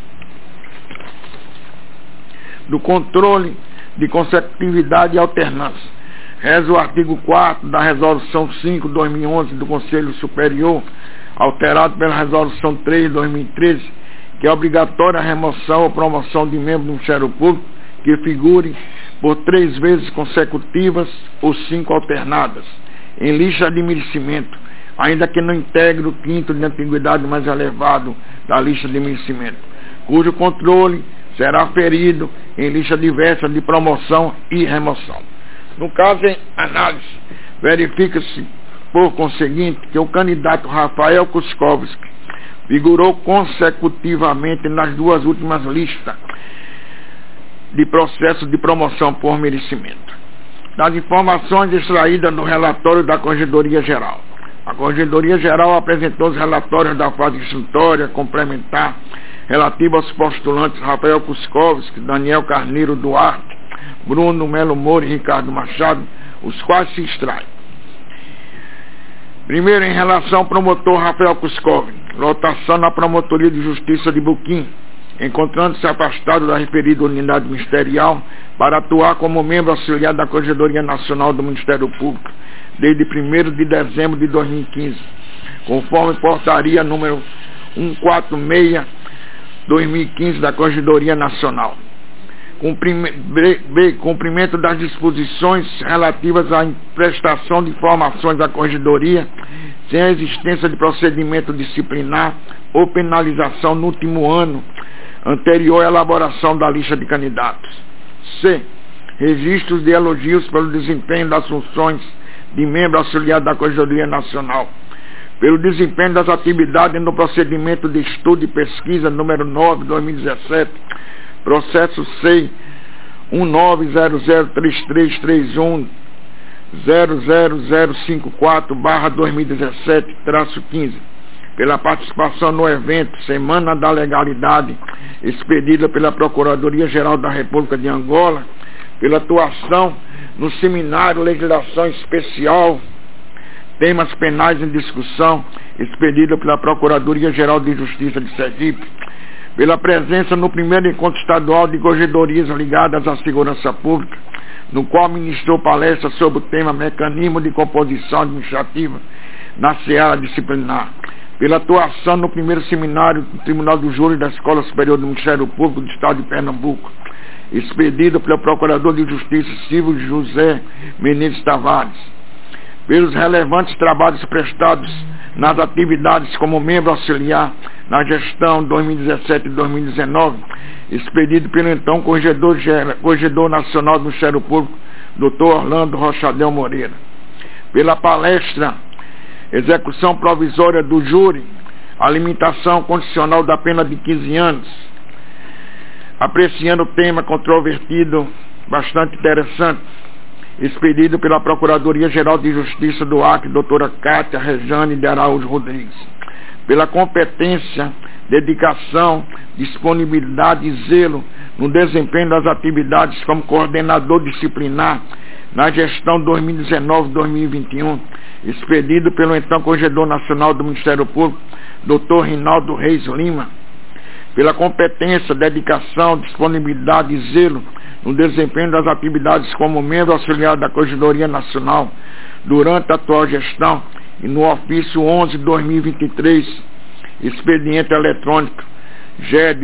Do controle de consecutividade e alternância, reza o artigo 4º da Resolução 5, 2011 do Conselho Superior, alterado pela Resolução 3, 2013, que é obrigatória a remoção ou promoção de membro do Ministério Público que figure por 3 vezes consecutivas ou 5 alternadas em lista de merecimento, ainda que não integre o quinto de antiguidade mais elevado da lista de merecimento, cujo controle será ferido em lista diversa de promoção e remoção. No caso em análise, verifica-se, por conseguinte, que o candidato Rafael Kuskowski figurou consecutivamente nas duas últimas listas de processo de promoção por merecimento. Das informações extraídas no relatório da Corregedoria Geral, a Corregedoria Geral apresentou os relatórios da fase instrutória complementar relativa aos postulantes Rafael Kuskowski, Daniel Carneiro Duarte, Bruno Melo Moura e Ricardo Machado, os quais se extraem. Primeiro, em relação ao promotor Rafael Kuskowski, lotação na Promotoria de Justiça de Buquim, encontrando-se afastado da referida unidade ministerial para atuar como membro auxiliar da Corregedoria Nacional do Ministério Público desde 1º de dezembro de 2015, conforme portaria número 146/2015 da Corregedoria Nacional. Cumprimento das disposições relativas à prestação de informações à Corregedoria sem a existência de procedimento disciplinar ou penalização no último ano anterior à elaboração da lista de candidatos. C. Registros de elogios pelo desempenho das funções de membro auxiliar da Corregedoria Nacional, pelo desempenho das atividades no procedimento de estudo e pesquisa número 9/2017, processo C 190033300054/2017-15, pela participação no evento Semana da Legalidade, expedida pela Procuradoria-Geral da República de Angola, pela atuação no Seminário Legislação Especial, Temas Penais em Discussão, expedida pela Procuradoria-Geral de Justiça de Sergipe, pela presença no primeiro encontro estadual de corregedorias ligadas à segurança pública, no qual ministrou palestra sobre o tema Mecanismo de Composição Administrativa na seara disciplinar, pela atuação no primeiro seminário do Tribunal do Júri da Escola Superior do Ministério Público do Estado de Pernambuco, expedido pelo Procurador de Justiça Silvio José Menezes Tavares, pelos relevantes trabalhos prestados nas atividades como membro auxiliar na gestão 2017 e 2019, expedido pelo então Corregedor Nacional do Ministério Público, Dr. Orlando Rochadel Moreira, pela palestra Execução Provisória do Júri, a limitação condicional da pena de 15 anos, apreciando o tema controvertido, bastante interessante, expedido pela Procuradoria-Geral de Justiça do Acre, doutora Cátia Rejane de Araújo Rodrigues, pela competência, dedicação, disponibilidade e zelo no desempenho das atividades como coordenador disciplinar na gestão 2019-2021, expedido pelo então Corregedor Nacional do Ministério Público, Dr. Rinaldo Reis Lima, pela competência, dedicação, disponibilidade e zelo no desempenho das atividades como membro auxiliar da Corregedoria Nacional durante a atual gestão e no ofício 11/2023, expediente eletrônico GED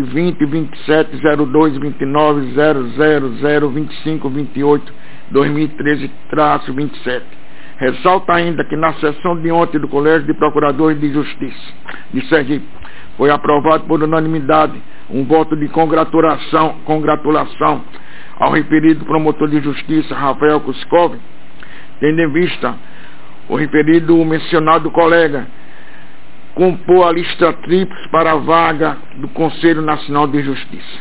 20.27.02.29.0025.28.2013-27. Ressalta ainda que na sessão de ontem do Colégio de Procuradores de Justiça de Sergipe foi aprovado por unanimidade um voto de congratulação ao referido promotor de justiça Rafael Kuskowski, tendo em vista o referido mencionado colega compor a lista tríplice para a vaga do Conselho Nacional de Justiça.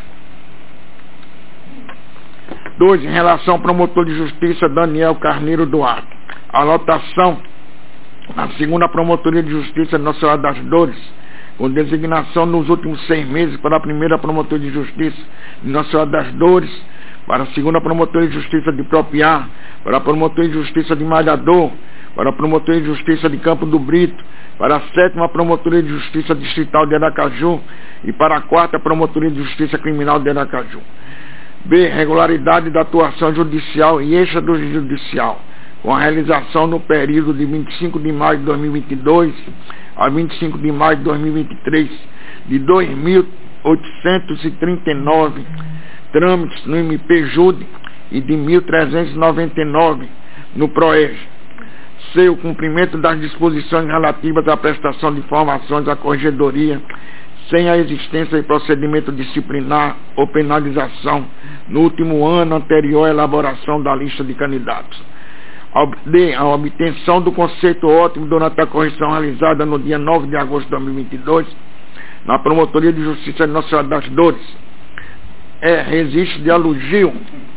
2. Em relação ao promotor de justiça Daniel Carneiro Duarte, a lotação na segunda Promotoria de Justiça de Nossa Senhora das Dores, com designação nos últimos 6 meses para a primeira Promotoria de Justiça de Nossa Senhora das Dores, para a segunda Promotoria de Justiça de Propiá, para a Promotoria de Justiça de Malhador, para a Promotoria de Justiça de Campo do Brito, para a 7ª Promotoria de Justiça Distrital de Aracaju e para a 4ª Promotoria de Justiça Criminal de Aracaju. B. Regularidade da atuação judicial e extrajudicial, com a realização no período de 25 de maio de 2022 a 25 de maio de 2023 de 2.839 trâmites no MP-JUDE e de 1.399 no PROERJ. C. O cumprimento das disposições relativas à prestação de informações à Corregedoria sem a existência de procedimento disciplinar ou penalização no último ano anterior à elaboração da lista de candidatos. D. A obtenção do conceito ótimo durante a correção realizada no dia 9 de agosto de 2022 na Promotoria de Justiça de Nossa Senhora das Dores. Registro de elogio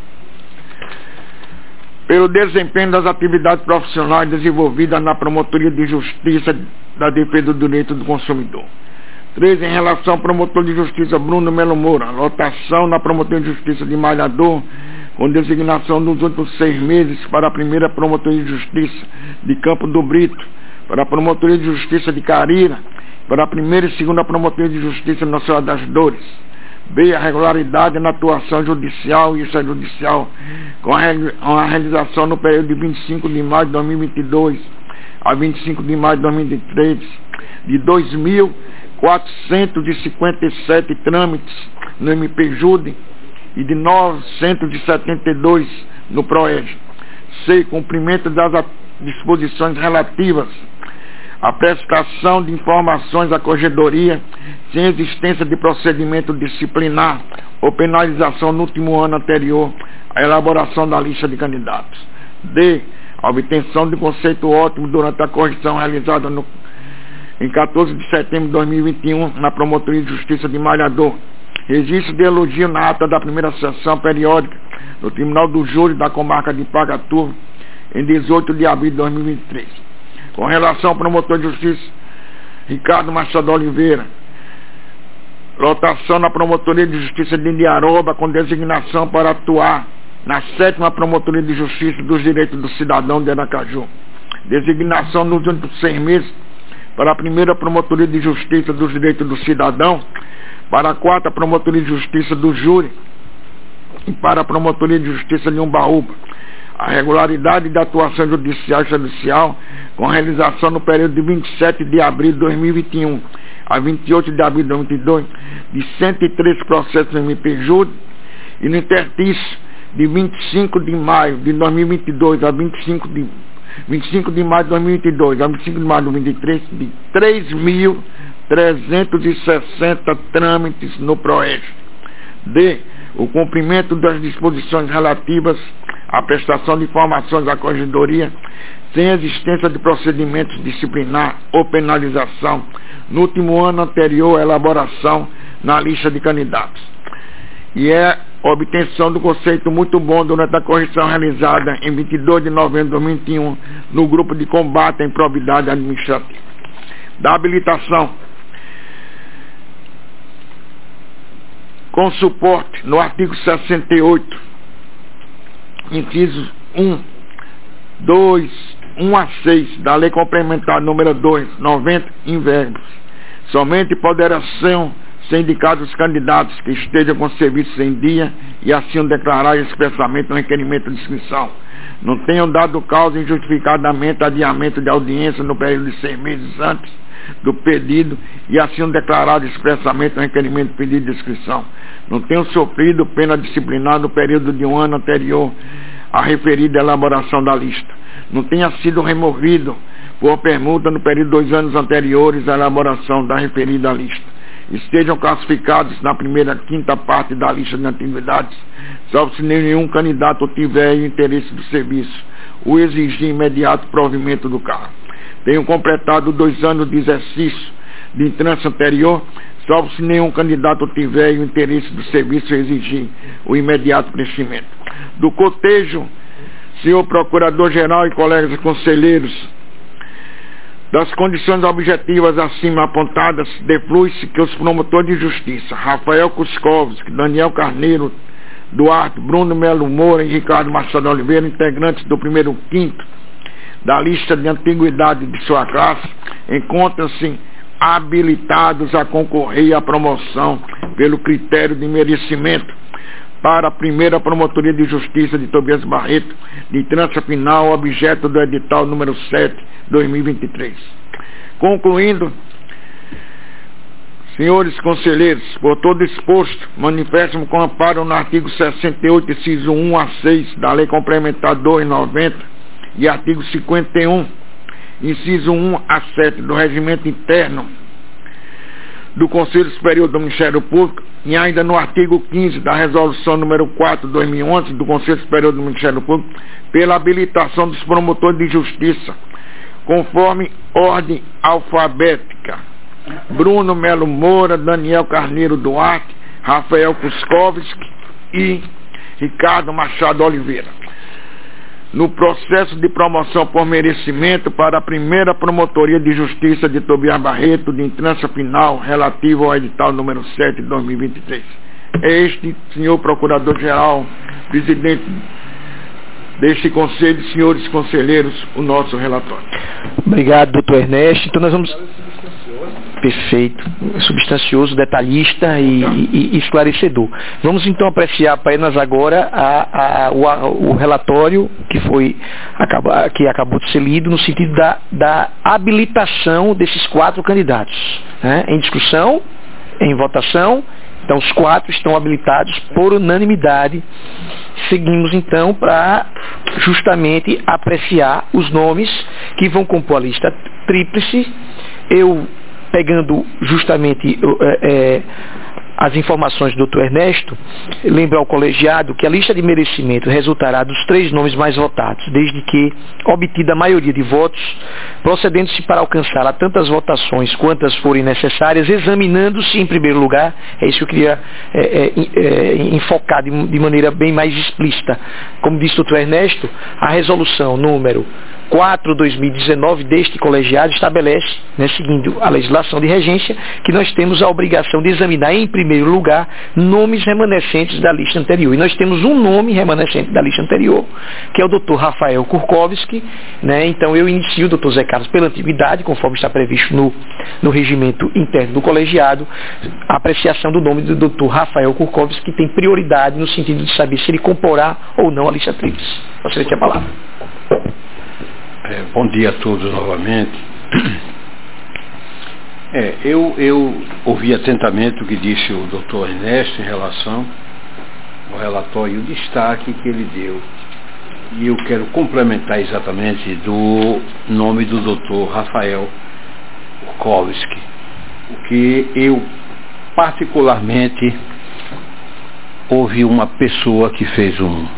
pelo desempenho das atividades profissionais desenvolvidas na Promotoria de Justiça da Defesa do Direito do Consumidor. 3. Em relação ao promotor de justiça Bruno Melo Moura, lotação na Promotoria de Justiça de Malhador, com designação nos últimos 6 meses para a primeira Promotoria de Justiça de Campo do Brito, para a Promotoria de Justiça de Carira, para a primeira e segunda Promotoria de Justiça de Nossa Senhora das Dores. B. A regularidade na atuação judicial e extrajudicial, com a realização no período de 25 de maio de 2022 a 25 de maio de 2023 de 2.457 trâmites no MP-JUDE e de 972 no PROEG. C. Cumprimento das disposições relativas à prestação de informações à Corregedoria sem existência de procedimento disciplinar ou penalização no último ano anterior à elaboração da lista de candidatos. D. A obtenção de conceito ótimo durante a correção realizada em 14 de setembro de 2021 na Promotoria de Justiça de Malhador. Registro de elogio na ata da primeira sessão periódica no Tribunal do Júri da Comarca de Pacatu em 18 de abril de 2023. Com relação ao promotor de justiça Ricardo Machado Oliveira, lotação na Promotoria de Justiça de Indiaroba com designação para atuar na 7ª Promotoria de Justiça dos Direitos do Cidadão de Aracaju. Designação nos últimos 6 meses para a primeira Promotoria de Justiça dos Direitos do Cidadão, para a 4ª Promotoria de Justiça do Júri e para a Promotoria de Justiça de Umbaúba. A regularidade da atuação judicial e extrajudicial com realização no período de 27 de abril de 2021 a 28 de abril de 2022 de 103 processos no MP-JUDE e no interstício de 25 de maio de 2022 a 25 de maio de 2022 a 25 de maio de 2023 de 3.360 trâmites no PROEG. D. O cumprimento das disposições relativas à prestação de informações à Corregedoria sem existência de procedimentos disciplinar ou penalização no último ano anterior à elaboração na lista de candidatos. E a obtenção do conceito muito bom durante a correção realizada em 22 de novembro de 2021 no grupo de combate à improbidade administrativa. Da habilitação com suporte no artigo 68, incisos 1, 2, 1 a 6 da Lei Complementar número 2, 90, em verbos. Somente poderão ser indicados os candidatos que estejam com serviços em dia e assim o declarar expressamente no requerimento de inscrição. Não tenham dado causa injustificadamente adiamento de audiência no período de 6 meses antes do pedido e assim o declarado expressamente no requerimento de pedido de inscrição. Não tenham sofrido pena disciplinar no período de 1 ano anterior à referida elaboração da lista. Não tenha sido removido por permuta no período de 2 anos anteriores à elaboração da referida lista. Estejam classificados na primeira quinta parte da lista de antiguidades, salvo se nenhum candidato tiver interesse do serviço, o exigir imediato provimento do cargo. Tenham completado 2 anos de exercício de entrância anterior, salvo se nenhum candidato tiver o interesse do serviço exigir o imediato preenchimento. Do cotejo, senhor Procurador-Geral e colegas conselheiros, das condições objetivas acima apontadas, deflui-se que os promotores de justiça, Rafael Kuskovski, Daniel Carneiro Duarte, Bruno Melo Moura e Ricardo Machado Oliveira, integrantes do primeiro quinto da lista de antiguidade de sua classe, encontram-se habilitados a concorrer à promoção pelo critério de merecimento para a primeira Promotoria de Justiça de Tobias Barreto, de trança final, objeto do edital número 7, 2023. Concluindo, senhores conselheiros, por todo exposto, manifesto-me com amparo no artigo 68, inciso 1 a 6 da Lei Complementar 290 e artigo 51, inciso 1 a 7 do Regimento Interno do Conselho Superior do Ministério Público e ainda no artigo 15 da Resolução número 4 de 2011 do Conselho Superior do Ministério Público, pela habilitação dos promotores de justiça, conforme ordem alfabética: Bruno Melo Moura, Daniel Carneiro Duarte, Rafael Kuskovski e Ricardo Machado Oliveira, no processo de promoção por merecimento para a primeira Promotoria de Justiça de Tobias Barreto, de instância final, relativo ao edital número 7 de 2023. É este, senhor Procurador-Geral, presidente deste Conselho, senhores conselheiros, o nosso relatório. Obrigado, doutor Ernesto. Então nós vamos... Perfeito, substancioso, detalhista e esclarecedor. Vamos então apreciar apenas agora o relatório que acabou de ser lido no sentido da habilitação desses 4 candidatos, né? Em discussão, em votação. Então os 4 estão habilitados por unanimidade. Seguimos então para justamente apreciar os nomes que vão compor a lista tríplice. Eu, pegando justamente as informações do Dr. Ernesto, lembro ao colegiado que a lista de merecimento resultará dos 3 nomes mais votados, desde que obtida a maioria de votos, procedendo-se para alcançar a tantas votações quantas forem necessárias, examinando-se em primeiro lugar, é isso que eu queria enfocar de maneira bem mais explícita, como disse o Dr. Ernesto, a resolução número 4/2019 deste colegiado estabelece, né, seguindo a legislação de regência, que nós temos a obrigação de examinar em primeiro lugar nomes remanescentes da lista anterior. E nós temos um nome remanescente da lista anterior, que é o Dr. Rafael Kurkovski, né? Então eu inicio o Dr. Zé Carlos pela antiguidade, conforme está previsto no regimento interno do colegiado, a apreciação do nome do Dr. Rafael Kurkovski, que tem prioridade no sentido de saber se ele comporá ou não a lista tríplice. Você tem a palavra. Bom dia a todos novamente. Eu ouvi atentamente o que disse o doutor Ernesto em relação ao relatório e o destaque que ele deu. E eu quero complementar exatamente do nome do doutor Rafael Kurkovski, porque eu particularmente ouvi uma pessoa que fez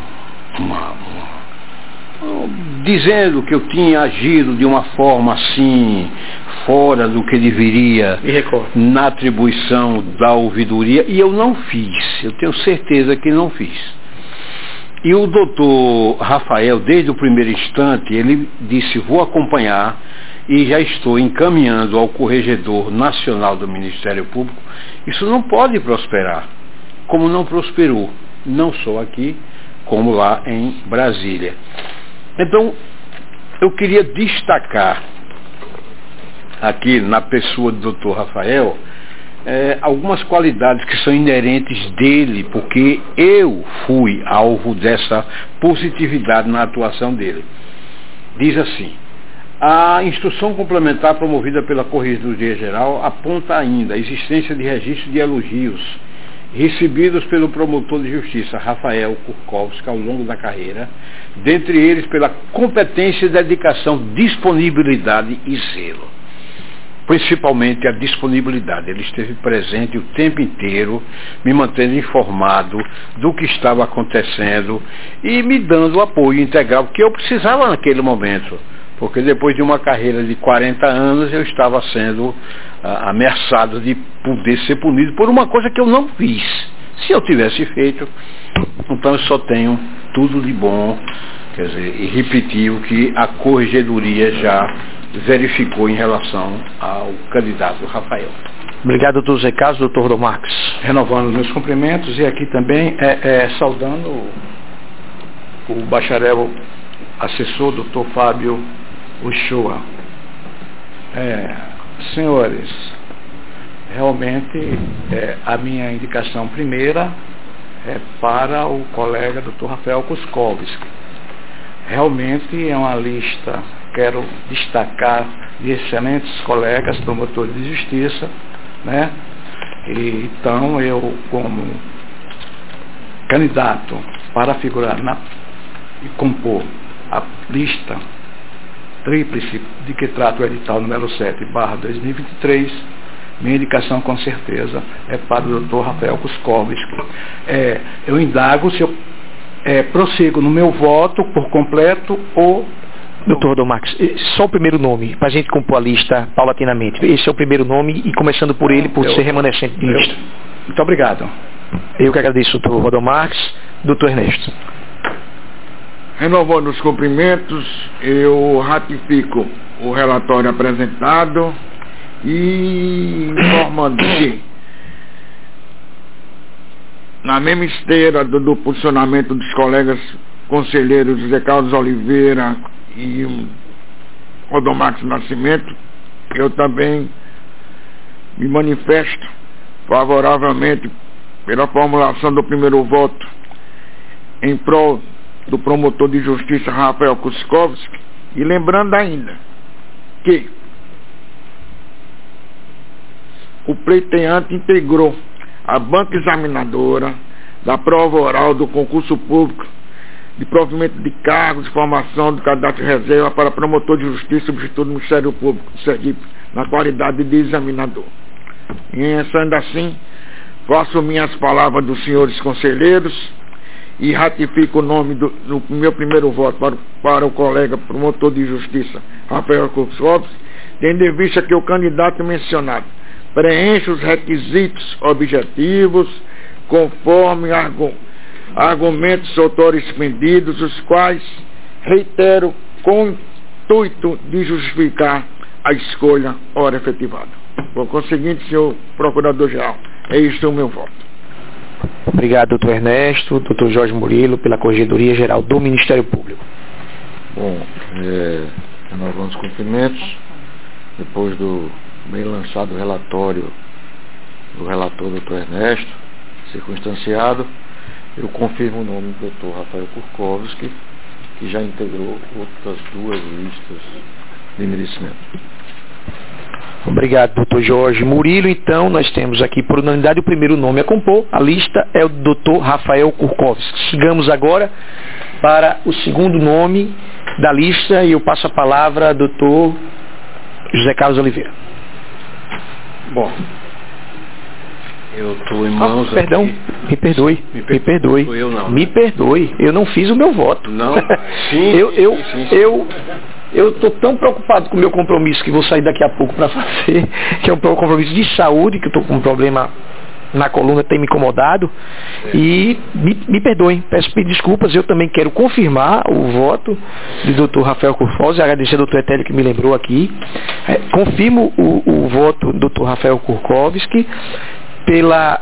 dizendo que eu tinha agido de uma forma assim, fora do que deveria na atribuição da ouvidoria, e eu não fiz, eu tenho certeza que não fiz. E o doutor Rafael, desde o primeiro instante, ele disse: vou acompanhar e já estou encaminhando ao Corregedor Nacional do Ministério Público. Isso não pode prosperar, como não prosperou, não só aqui, como lá em Brasília. Então, eu queria destacar aqui na pessoa do Dr. Rafael algumas qualidades que são inerentes dele, porque eu fui alvo dessa positividade na atuação dele. Diz assim: a instrução complementar promovida pela Corregedoria Geral aponta ainda a existência de registro de elogios recebidos pelo promotor de justiça Rafael Kurkovski ao longo da carreira, dentre eles pela competência, dedicação, disponibilidade e zelo. Principalmente a disponibilidade. Ele esteve presente o tempo inteiro, me mantendo informado do que estava acontecendo e me dando o apoio integral que eu precisava naquele momento. Porque depois de uma carreira de 40 anos eu estava sendo ameaçado de poder ser punido por uma coisa que eu não fiz. Se eu tivesse feito, então eu só tenho tudo de bom, quer dizer, e repetir o que a Corregedoria já verificou em relação ao candidato Rafael. Obrigado, doutor Zé Carlos. Doutor Romarques. Renovando meus cumprimentos e aqui também saudando o bacharel assessor, doutor Fábio Uchoa. Senhores, realmente a minha indicação primeira é para o colega doutor Rafael Kuskovski. Realmente é uma lista, quero destacar, de excelentes colegas promotores de justiça, né? E, então eu, como candidato para figurar e compor a lista tríplice de que trata o edital número 7/2023, minha indicação com certeza é para o Dr. Rafael Kuskowski. Eu indago se eu prossigo no meu voto por completo ou... Doutor Rodomax, só o primeiro nome, para a gente compor a lista paulatinamente. Esse é o primeiro nome e começando por ele, por ser remanescente de lista. Muito obrigado. Eu que agradeço, doutor Rodomax. Doutor Ernesto. Renovando os cumprimentos, eu ratifico o relatório apresentado e informando que, na mesma esteira do posicionamento dos colegas conselheiros José Carlos Oliveira e Rodomax Nascimento, eu também me manifesto favoravelmente pela formulação do primeiro voto em prol do promotor de justiça Rafael Kuskowski, e lembrando ainda que o pleiteante integrou a banca examinadora da prova oral do concurso público de provimento de cargos de formação do cadastro de reserva para promotor de justiça substituto do Ministério Público de Sergipe, na qualidade de examinador. E sendo assim, faço minhas palavras dos senhores conselheiros e ratifico o nome do meu primeiro voto para o colega promotor de justiça Rafael Kuskowski, tendo em vista que o candidato mencionado preenche os requisitos objetivos conforme argumentos autores expendidos, os quais reitero com o intuito de justificar a escolha ora efetivada. Por conseguinte, senhor Procurador-Geral, é isto o meu voto. Obrigado, doutor Ernesto, doutor Jorge Murilo, pela Corregedoria Geral do Ministério Público. Bom, renovando os cumprimentos, depois do bem lançado relatório do relator doutor Ernesto, circunstanciado, eu confirmo o nome do doutor Rafael Kuskowski, que já integrou outras duas listas de merecimento. Obrigado, doutor Jorge Murilo. Então, nós temos aqui, por unanimidade, o primeiro nome a compor. A lista é o doutor Rafael Kuskowski. Sigamos agora para o segundo nome da lista e eu passo a palavra ao doutor José Carlos Oliveira. Bom, eu estou em mãos perdão, aqui. Me perdoe. Eu não. Me perdoe, eu não fiz o meu voto. Não, sim. Eu estou tão preocupado com o meu compromisso que vou sair daqui a pouco para fazer, que é um compromisso de saúde, que eu estou com um problema na coluna, tem me incomodado. E me perdoem, peço desculpas, eu também quero confirmar o voto do Dr. Rafael Kuskowski, agradecer ao Dr. Etélio que me lembrou aqui. Confirmo o voto do Dr. Rafael Kuskowski pela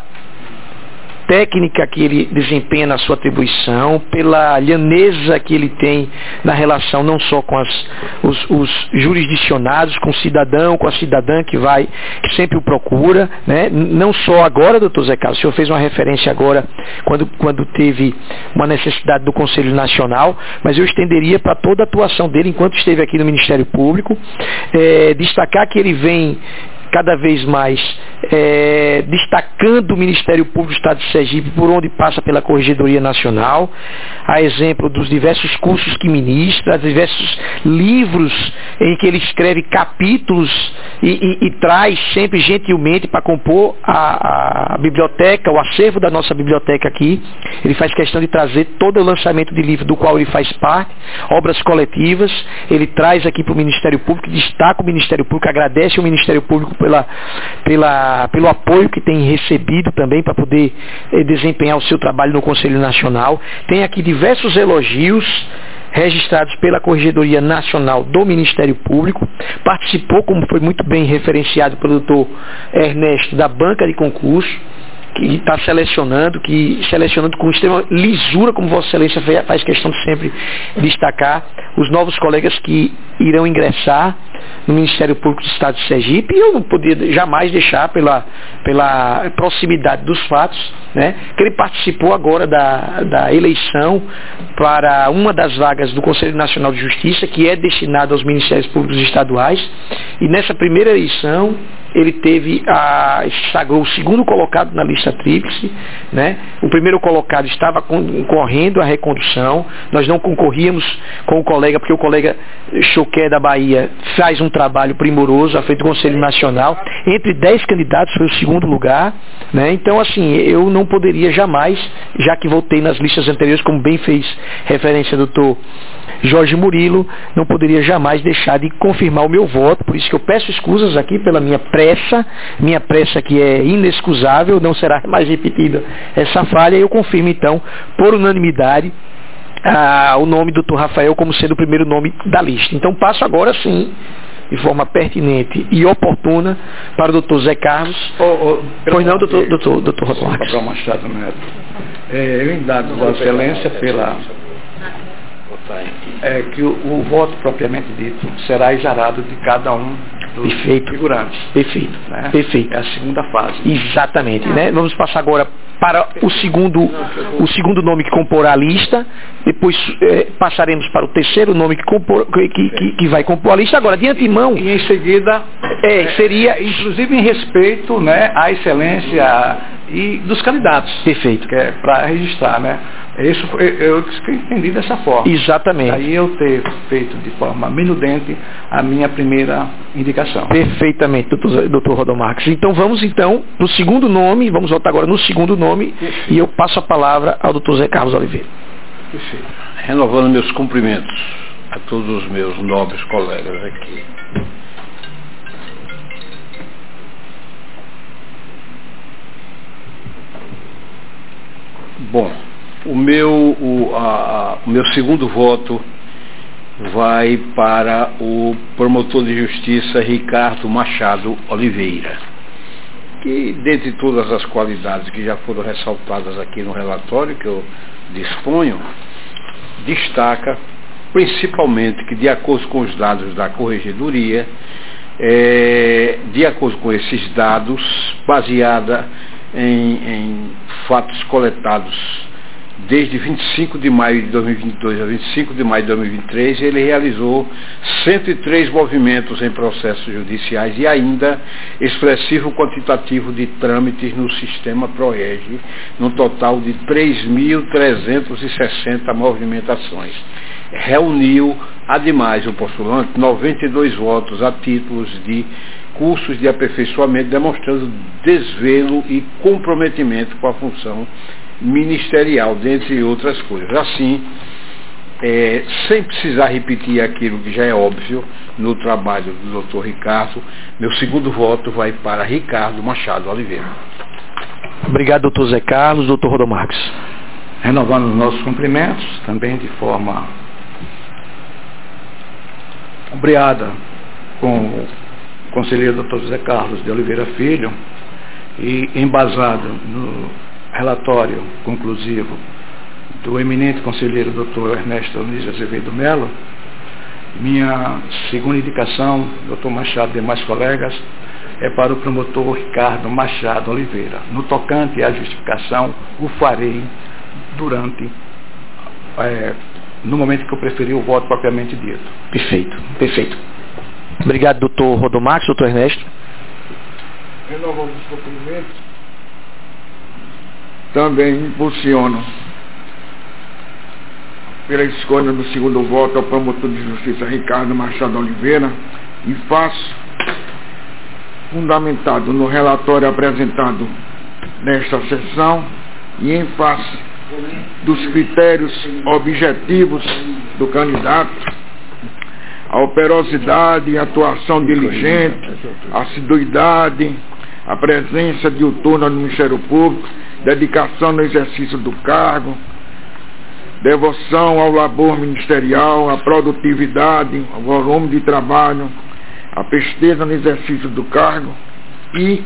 técnica que ele desempenha na sua atribuição, pela lhaneza que ele tem na relação não só com os jurisdicionados, com o cidadão, com a cidadã que sempre o procura, né? Não só agora, doutor Zé Carlos, o senhor fez uma referência agora quando teve uma necessidade do Conselho Nacional, mas eu estenderia para toda a atuação dele enquanto esteve aqui no Ministério Público, destacar que ele vem cada vez mais destacando o Ministério Público do Estado de Sergipe por onde passa pela Corregedoria Nacional, a exemplo dos diversos cursos que ministra, diversos livros em que ele escreve capítulos e traz sempre gentilmente para compor a biblioteca, o acervo da nossa biblioteca aqui. Ele faz questão de trazer todo o lançamento de livro do qual ele faz parte, obras coletivas, ele traz aqui para o Ministério Público, destaca o Ministério Público, agradece ao Ministério Público pelo apoio que tem recebido também para poder desempenhar o seu trabalho no Conselho Nacional. Tem aqui diversos elogios registrados pela Corregedoria Nacional do Ministério Público, participou, como foi muito bem referenciado pelo doutor Ernesto, da banca de concurso, que está selecionando com extrema lisura, como Vossa Excelência faz questão de sempre destacar, os novos colegas que irão ingressar no Ministério Público do Estado de Sergipe, e eu não podia jamais deixar, pela proximidade dos fatos, né, que ele participou agora da eleição para uma das vagas do Conselho Nacional de Justiça, que é destinada aos Ministérios Públicos Estaduais, e nessa primeira eleição ele sagrou o segundo colocado na lista tríplice, né? O primeiro colocado estava concorrendo à recondução, nós não concorríamos com o colega, porque o colega Choqué da Bahia faz um trabalho primoroso à frente do Conselho Nacional, entre 10 candidatos foi o segundo lugar, né? Então assim, eu não poderia jamais, já que voltei nas listas anteriores, como bem fez referência o doutor Jorge Murilo, não poderia jamais deixar de confirmar o meu voto, por isso que eu peço escusas aqui pela minha pressa que é inexcusável, não será mais repetida essa falha, e eu confirmo então, por unanimidade, o nome do Dr. Rafael como sendo o primeiro nome da lista. Então passo agora sim, de forma pertinente e oportuna, para o Dr. Zé Carlos. Pois não, doutor Rodomarques. Cabral Machado Neto. Eu indago Vossa Excelência que o voto propriamente dito será exarado de cada um dos figurantes. Perfeito. Né? Perfeito. É a segunda fase. Exatamente. Né? Vamos passar agora para o segundo nome que comporá a lista, depois passaremos para o terceiro nome que vai compor a lista. Agora, de antemão... E em seguida, seria... Inclusive em respeito, né, à excelência e dos candidatos. Perfeito. Que é para registrar, né? Isso eu entendi dessa forma. Exatamente. Aí eu ter feito de forma minudente a minha primeira indicação. Perfeitamente, doutor Rodomarques. Então vamos para o segundo nome, vamos voltar agora no segundo nome, perfeito. E eu passo a palavra ao doutor Zé Carlos Oliveira. Perfeito. Renovando meus cumprimentos a todos os meus nobres colegas aqui. Bom, o meu segundo voto vai para o promotor de justiça Ricardo Machado Oliveira, que, dentre todas as qualidades que já foram ressaltadas aqui no relatório que eu disponho, destaca principalmente que, de acordo com os dados da Corregedoria, de acordo com esses dados, baseada em fatos coletados desde 25 de maio de 2022 a 25 de maio de 2023, ele realizou 103 movimentos em processos judiciais e ainda expressivo quantitativo de trâmites no sistema PROERG, num total de 3.360 movimentações. Reuniu, ademais, o postulante 92 votos a títulos de cursos de aperfeiçoamento, demonstrando desvelo e comprometimento com a função ministerial, dentre outras coisas. Assim, sem precisar repetir aquilo que já é óbvio no trabalho do Dr. Ricardo, meu segundo voto vai para Ricardo Machado Oliveira. Obrigado, doutor Zé Carlos. Doutor Rodomarques. Renovando os nossos cumprimentos, também de forma obrigada com o conselheiro Dr. Zé Carlos de Oliveira Filho, e embasado no relatório conclusivo do eminente conselheiro Dr. Ernesto Luiz Azevedo Melo, minha segunda indicação, Dr. Machado e demais colegas, é para o promotor Ricardo Machado Oliveira. No tocante à justificação, o farei no momento que eu preferi o voto propriamente dito. Perfeito. Obrigado, doutor Rodomarques. Doutor Ernesto. Renovando os cumprimentos, também impulsiono pela escolha do segundo voto ao promotor de justiça Ricardo Machado Oliveira, e faço, fundamentado no relatório apresentado nesta sessão e em face dos critérios objetivos do candidato, a operosidade e atuação diligente, a assiduidade, a presença diuturna no Ministério Público, dedicação no exercício do cargo, devoção ao labor ministerial, a produtividade, ao volume de trabalho, a presteza no exercício do cargo, e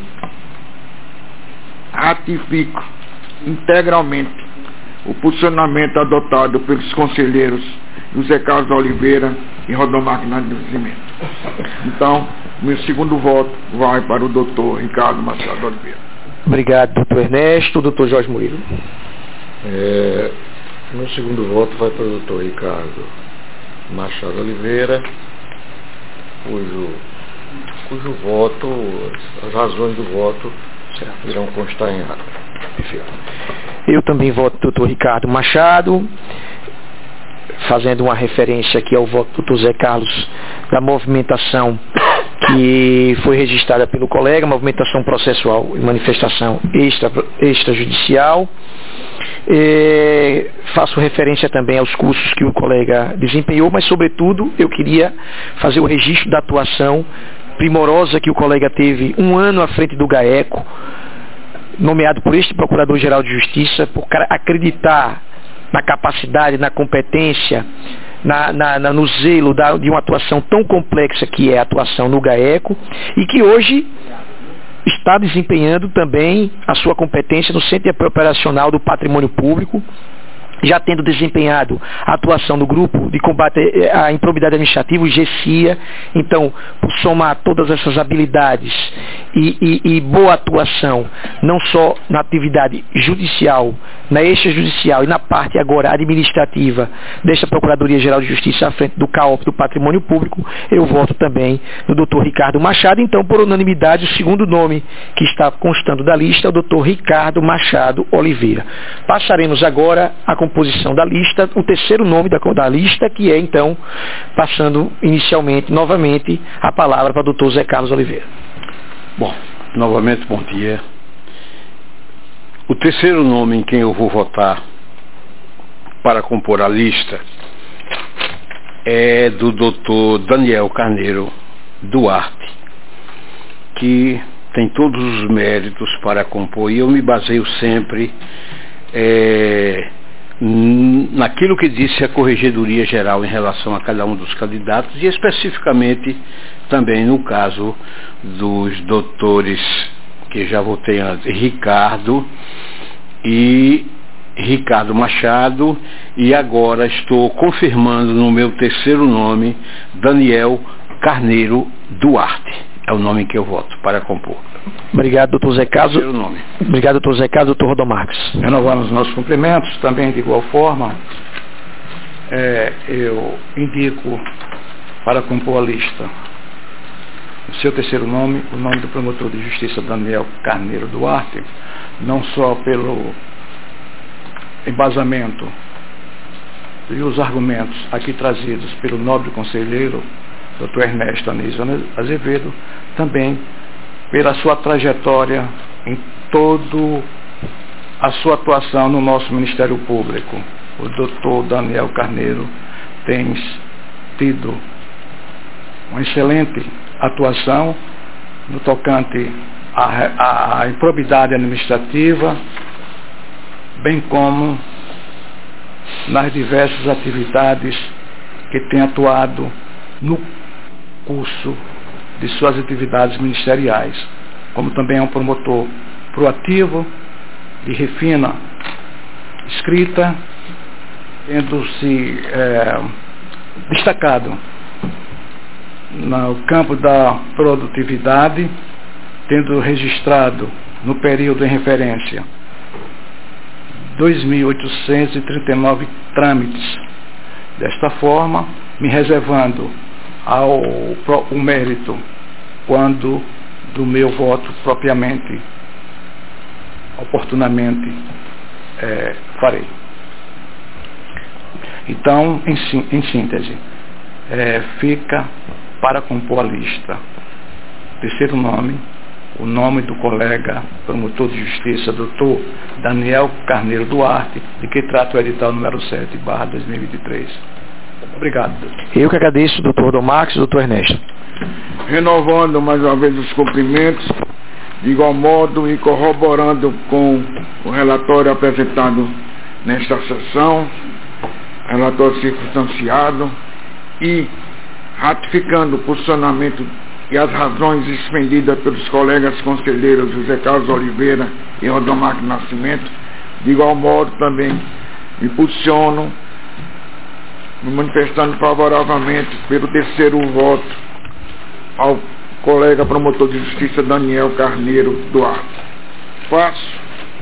ratifico integralmente o posicionamento adotado pelos conselheiros José Carlos Oliveira e Rodomarques Nascimento. Então, meu segundo voto vai para o doutor Ricardo Machado Oliveira. Obrigado, doutor Ernesto. Doutor Jorge Murilo. Meu segundo voto vai para o doutor Ricardo Machado Oliveira, cujo cujo voto, as razões do voto irão constar em ata. Eu também voto doutor Ricardo Machado, fazendo uma referência aqui ao voto do doutor Zé Carlos, da movimentação que foi registrada pelo colega, movimentação processual e manifestação extrajudicial. Faço referência também aos cursos que o colega desempenhou, mas sobretudo eu queria fazer o registro da atuação primorosa que o colega teve 1 ano à frente do GAECO, nomeado por este Procurador-Geral de Justiça, por acreditar na capacidade, na competência, no zelo de uma atuação tão complexa que é a atuação no GAECO, e que hoje está desempenhando também a sua competência no Centro Operacional do Patrimônio Público, já tendo desempenhado a atuação no Grupo de Combate à Improbidade Administrativa, o GCIA. Então, por somar todas essas habilidades e boa atuação, não só na atividade judicial, na extrajudicial e na parte agora administrativa desta Procuradoria-Geral de Justiça à frente do CAOP do Patrimônio Público, eu voto também no Dr. Ricardo Machado. Então, por unanimidade, o segundo nome que está constando da lista é o Dr. Ricardo Machado Oliveira. Passaremos agora a composição da lista, o terceiro nome da lista, que é, então, passando inicialmente, novamente, a palavra para o Dr. Zé Carlos Oliveira. Bom, novamente, bom dia. O terceiro nome em quem eu vou votar para compor a lista é do Dr. Daniel Carneiro Duarte, que tem todos os méritos para compor, e eu me baseio sempre naquilo que disse a Corregedoria Geral em relação a cada um dos candidatos, e especificamente também no caso dos doutores que já votei antes, Ricardo Machado, e agora estou confirmando no meu terceiro nome, Daniel Carneiro Duarte. É o nome que eu voto para compor. Obrigado, doutor Zé Carlos. Obrigado, doutor Zé Carlos. Doutor Rodomarques. Renovando os nossos cumprimentos, também de igual forma, eu indico para compor a lista o seu terceiro nome, o nome do promotor de justiça Daniel Carneiro Duarte, não só pelo embasamento e os argumentos aqui trazidos pelo nobre conselheiro Dr. Ernesto Anísio Azevedo, também pela sua trajetória em toda a sua atuação no nosso Ministério Público. O Dr. Daniel Carneiro tem tido uma excelente atuação no tocante à improbidade administrativa, bem como nas diversas atividades que tem atuado no curso de suas atividades ministeriais, como também é um promotor proativo, de refina escrita, tendo-se destacado no campo da produtividade, tendo registrado no período em referência 2.839 trâmites. Desta forma, me reservando o mérito quando do meu voto propriamente, oportunamente, farei. Então, em síntese, fica para compor a lista. Terceiro nome, o nome do colega promotor de justiça, doutor Daniel Carneiro Duarte, de que trata o edital número 7/2023. Obrigado. Eu que agradeço, doutor Rodomarques e doutor Ernesto. Renovando mais uma vez os cumprimentos, de igual modo e corroborando com o relatório apresentado nesta sessão, relatório circunstanciado, e ratificando o posicionamento e as razões expendidas pelos colegas conselheiros José Carlos Oliveira e Rodomarques Nascimento, de igual modo também me posiciono me manifestando favoravelmente pelo terceiro voto ao colega promotor de justiça Daniel Carneiro Duarte. Faço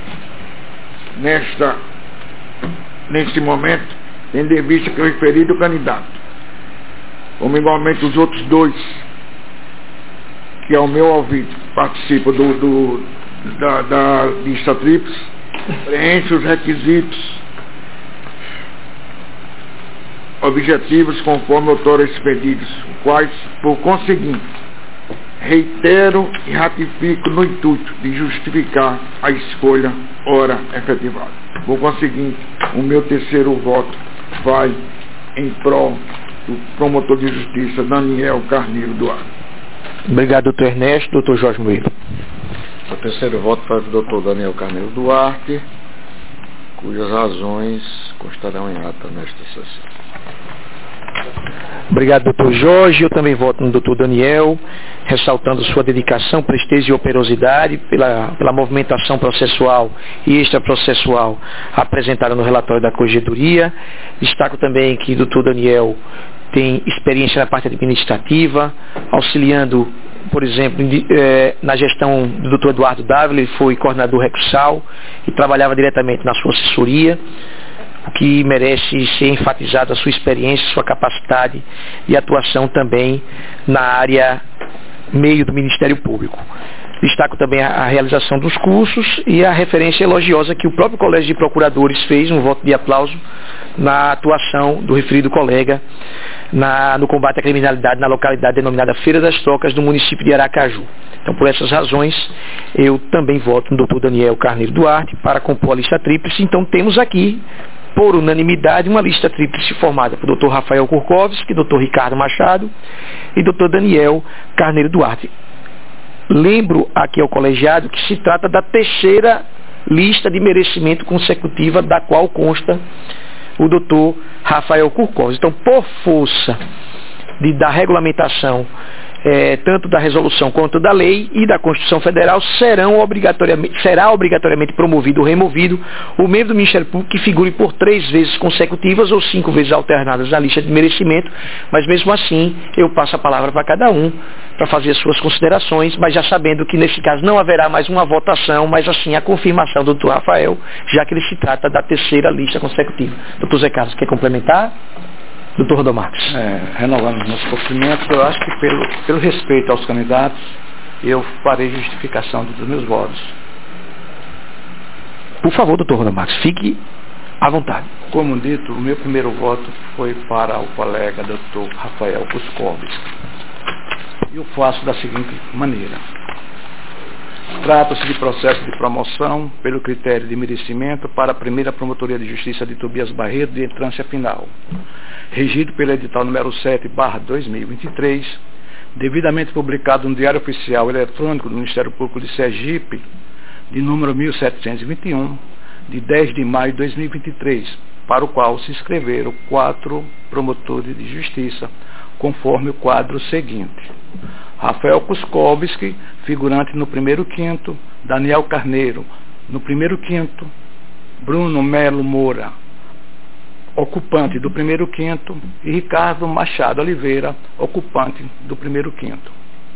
neste momento, tendo em vista que o referido candidato, como igualmente os outros dois que ao meu ouvido participa da lista tríplice, preenche os requisitos objetivos conforme outrora expedidos, quais, por conseguinte, reitero e ratifico no intuito de justificar a escolha ora efetivada. Por conseguinte, o meu terceiro voto vai em prol do promotor de justiça Daniel Carneiro Duarte. Obrigado, doutor Ernesto. Doutor Jorge Moeiro. O terceiro voto vai para o doutor Daniel Carneiro Duarte, cujas razões constarão em ata nesta sessão. Obrigado, doutor Jorge. Eu também voto no doutor Daniel, ressaltando sua dedicação, prestígio e operosidade pela movimentação processual e extraprocessual apresentada no relatório da Corregedoria. Destaco também que o doutor Daniel tem experiência na parte administrativa, auxiliando, por exemplo, na gestão do doutor Eduardo Dávila. Ele foi coordenador recursal e trabalhava diretamente na sua assessoria, o que merece ser enfatizado a sua experiência, sua capacidade e atuação também na área meio do Ministério Público. Destaco também a realização dos cursos e a referência elogiosa que o próprio Colégio de Procuradores fez, um voto de aplauso, na atuação do referido colega no combate à criminalidade na localidade denominada Feira das Trocas, do município de Aracaju. Então, por essas razões, eu também voto no doutor Daniel Carneiro Duarte para compor a lista tríplice. Então, temos aqui, por unanimidade, uma lista tríplice formada por doutor Rafael Kurkowski, doutor Ricardo Machado e doutor Daniel Carneiro Duarte. Lembro aqui ao colegiado que se trata da terceira lista de merecimento consecutiva da qual consta o doutor Rafael Kurkowski. Então, por força da regulamentação, tanto da resolução quanto da lei e da Constituição Federal, será obrigatoriamente promovido ou removido o membro do Ministério Público que figure por 3 vezes consecutivas ou 5 vezes alternadas na lista de merecimento, mas mesmo assim eu passo a palavra para cada um para fazer as suas considerações, mas já sabendo que nesse caso não haverá mais uma votação, mas assim a confirmação do doutor Rafael, já que ele se trata da terceira lista consecutiva. Doutor Zé Carlos, quer complementar? Doutor Rodomarques. Renovando os meus cumprimentos, eu acho que pelo respeito aos candidatos, eu farei justificação dos meus votos. Por favor, doutor Rodomarques, fique à vontade. Como dito, o meu primeiro voto foi para o colega doutor Rafael Kurkowski. Eu faço da seguinte maneira. Trata-se de processo de promoção pelo critério de merecimento para a primeira Promotoria de Justiça de Tobias Barreto de entrância final, regido pelo edital número 7/2023, devidamente publicado no Diário Oficial Eletrônico do Ministério Público de Sergipe, de número 1721, de 10 de maio de 2023, para o qual se inscreveram 4 promotores de justiça, conforme o quadro seguinte: Rafael Kurkowski, figurante no primeiro quinto; Daniel Carneiro, no primeiro quinto; Bruno Melo Moura, ocupante do primeiro quinto; e Ricardo Machado Oliveira, ocupante do primeiro quinto.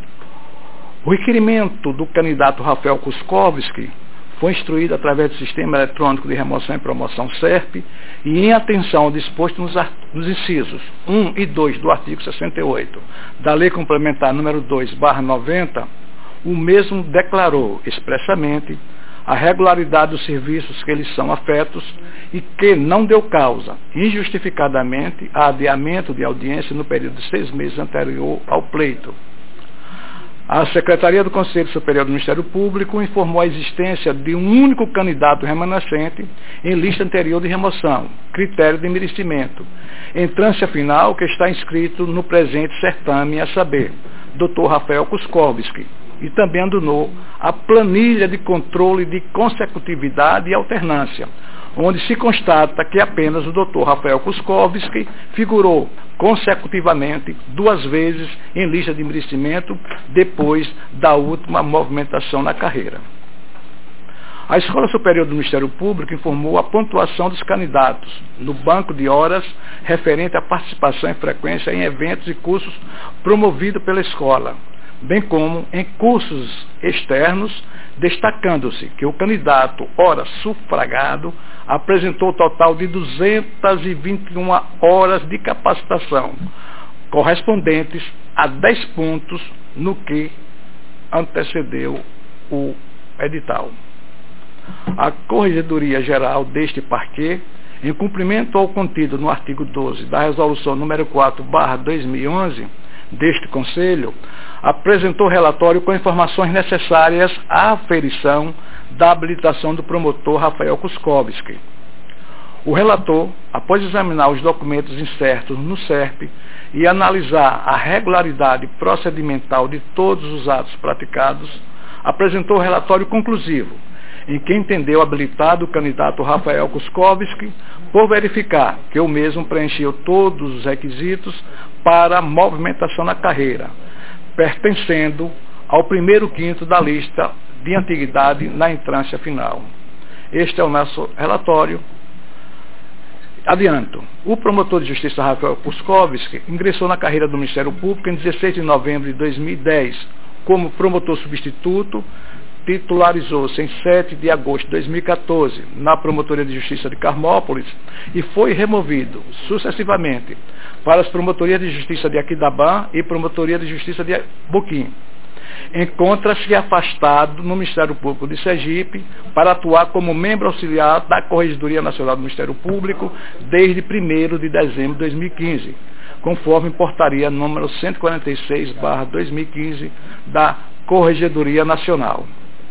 O requerimento do candidato Rafael Kurkowski foi instruído através do Sistema Eletrônico de Remoção e Promoção SERP e em atenção ao disposto nos incisos 1 e 2 do artigo 68 da Lei Complementar número 2/90, o mesmo declarou expressamente a regularidade dos serviços que lhes são afetos e que não deu causa, injustificadamente, a adiamento de audiência no período de 6 meses anterior ao pleito. A Secretaria do Conselho Superior do Ministério Público informou a existência de um único candidato remanescente em lista anterior de remoção, critério de merecimento, entrância final que está inscrito no presente certame, a saber, Dr. Rafael Kurkowski, e também adonou a planilha de controle de consecutividade e alternância, onde se constata que apenas o Dr. Rafael Kurkowski figurou consecutivamente 2 vezes em lista de merecimento depois da última movimentação na carreira. A Escola Superior do Ministério Público informou a pontuação dos candidatos no banco de horas referente à participação e frequência em eventos e cursos promovidos pela escola, bem como em cursos externos, destacando-se que o candidato ora sufragado apresentou total de 221 horas de capacitação, correspondentes a 10 pontos no que antecedeu o edital. A Corregedoria Geral deste parquê, em cumprimento ao contido no artigo 12 da Resolução número 4/2011 deste Conselho, apresentou relatório com informações necessárias à aferição da habilitação do promotor Rafael Kuskowski. O relator, após examinar os documentos incertos no SERP e analisar a regularidade procedimental de todos os atos praticados, apresentou o relatório conclusivo, em que entendeu habilitado o candidato Rafael Kuskowski por verificar que o mesmo preencheu todos os requisitos para a movimentação na carreira, pertencendo ao primeiro quinto da lista de antiguidade na entrância final. Este é o nosso relatório. Adianto, o promotor de justiça Rafael Kuskowski ingressou na carreira do Ministério Público em 16 de novembro de 2010 como promotor substituto, titularizou-se em 7 de agosto de 2014 na Promotoria de Justiça de Carmópolis e foi removido sucessivamente para as Promotorias de Justiça de Aquidabã e Promotoria de Justiça de Boquim. Encontra-se afastado no Ministério Público de Sergipe para atuar como membro auxiliar da Corregedoria Nacional do Ministério Público desde 1º de dezembro de 2015, conforme portaria número 146/2015 da Corregedoria Nacional.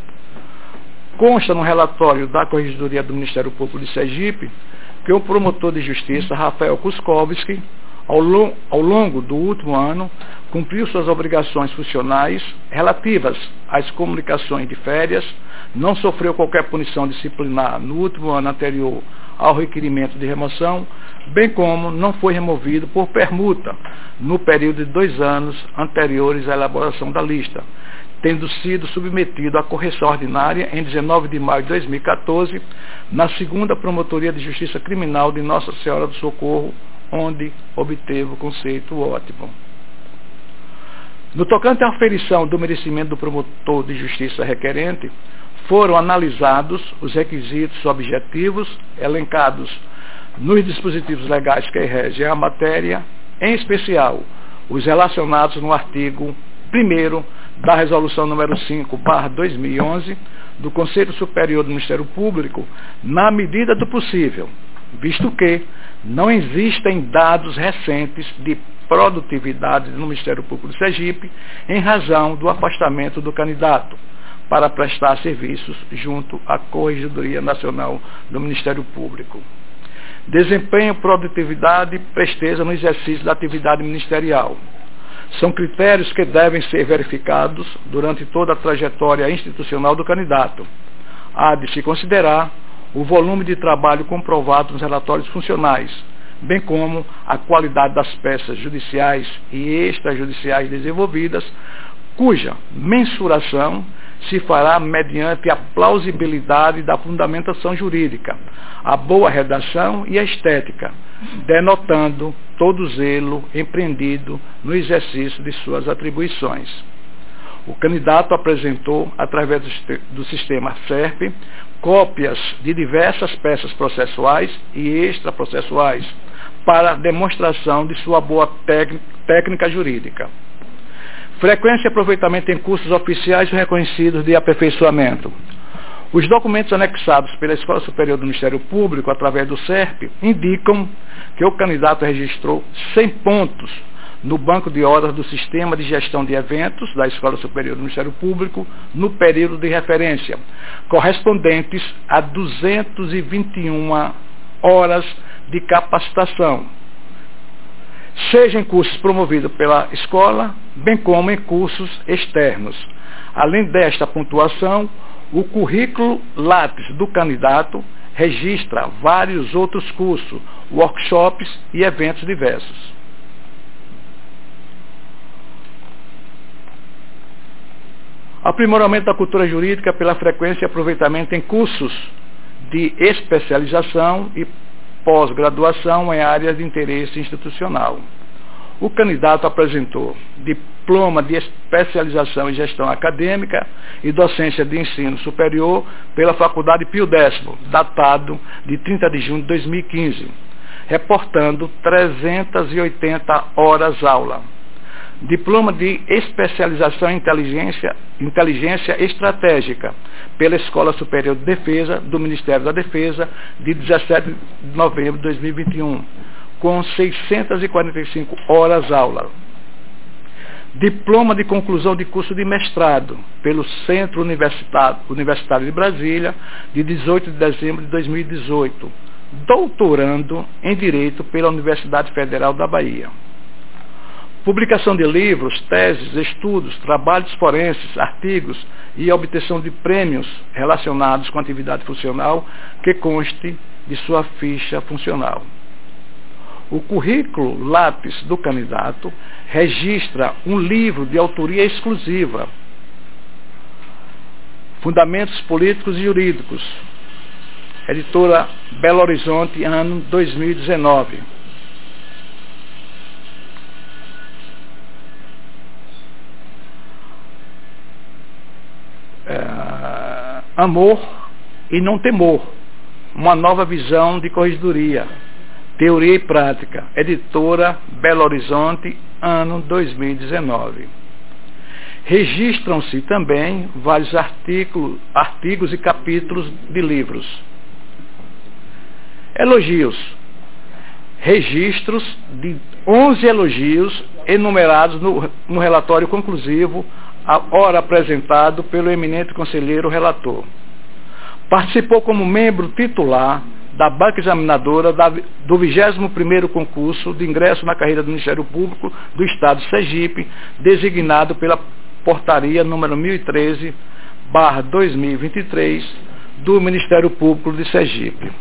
Consta no relatório da Corregedoria do Ministério Público de Sergipe que o promotor de justiça Rafael Kuskowski, ao longo do último ano, cumpriu suas obrigações funcionais relativas às comunicações de férias, não sofreu qualquer punição disciplinar no último ano anterior ao requerimento de remoção, bem como não foi removido por permuta no período de 2 anos anteriores à elaboração da lista, tendo sido submetido à correção ordinária em 19 de maio de 2014, na 2ª Promotoria de Justiça Criminal de Nossa Senhora do Socorro, onde obteve o conceito ótimo. No tocante à aferição do merecimento do promotor de justiça requerente, foram analisados os requisitos objetivos elencados nos dispositivos legais que regem a matéria, em especial os relacionados no artigo 1º da Resolução número 5/2011 do Conselho Superior do Ministério Público, na medida do possível, visto que não existem dados recentes de produtividade no Ministério Público de Sergipe em razão do afastamento do candidato para prestar serviços junto à Corregedoria Nacional do Ministério Público. Desempenho, produtividade e presteza no exercício da atividade ministerial. São critérios que devem ser verificados durante toda a trajetória institucional do candidato. Há de se considerar o volume de trabalho comprovado nos relatórios funcionais, bem como a qualidade das peças judiciais e extrajudiciais desenvolvidas, cuja mensuração se fará mediante a plausibilidade da fundamentação jurídica, a boa redação e a estética, denotando todo zelo empreendido no exercício de suas atribuições. O candidato apresentou, através do sistema SERP, cópias de diversas peças processuais e extraprocessuais para demonstração de sua boa técnica jurídica. Frequência e aproveitamento em cursos oficiais reconhecidos de aperfeiçoamento. Os documentos anexados pela Escola Superior do Ministério Público, através do SERP, indicam que o candidato registrou 100 pontos no banco de horas do Sistema de Gestão de Eventos da Escola Superior do Ministério Público no período de referência, correspondentes a 221 horas de capacitação, seja em cursos promovidos pela escola, bem como em cursos externos. Além desta pontuação, o currículo Lattes do candidato registra vários outros cursos, workshops e eventos diversos. Aprimoramento da cultura jurídica pela frequência e aproveitamento em cursos de especialização e pós-graduação em áreas de interesse institucional. O candidato apresentou diploma de especialização em gestão acadêmica e docência de ensino superior pela Faculdade Pio X, datado de 30 de junho de 2015, reportando 380 horas aula. diploma de especialização em inteligência estratégica pela Escola Superior de Defesa do Ministério da Defesa, de 17 de novembro de 2021, com 645 horas aula. Diploma de conclusão de curso de mestrado pelo Centro Universitário de Brasília, de 18 de dezembro de 2018, doutorando em Direito pela Universidade Federal da Bahia. Publicação de livros, teses, estudos, trabalhos forenses, artigos e obtenção de prêmios relacionados com a atividade funcional que conste de sua ficha funcional. O currículo lápis do candidato registra um livro de autoria exclusiva, Fundamentos Políticos e Jurídicos, editora Belo Horizonte, ano 2019. Amor e não temor, uma nova visão de corregedoria, teoria e prática, editora Belo Horizonte, ano 2019. Registram-se também vários artigos e capítulos de livros. Elogios. Registros de 11 elogios enumerados no relatório conclusivo, a hora apresentado pelo eminente conselheiro relator. Participou como membro titular da banca examinadora do 21º concurso de ingresso na carreira do Ministério Público do Estado de Sergipe, designado pela portaria número 1013/2023 do Ministério Público de Sergipe.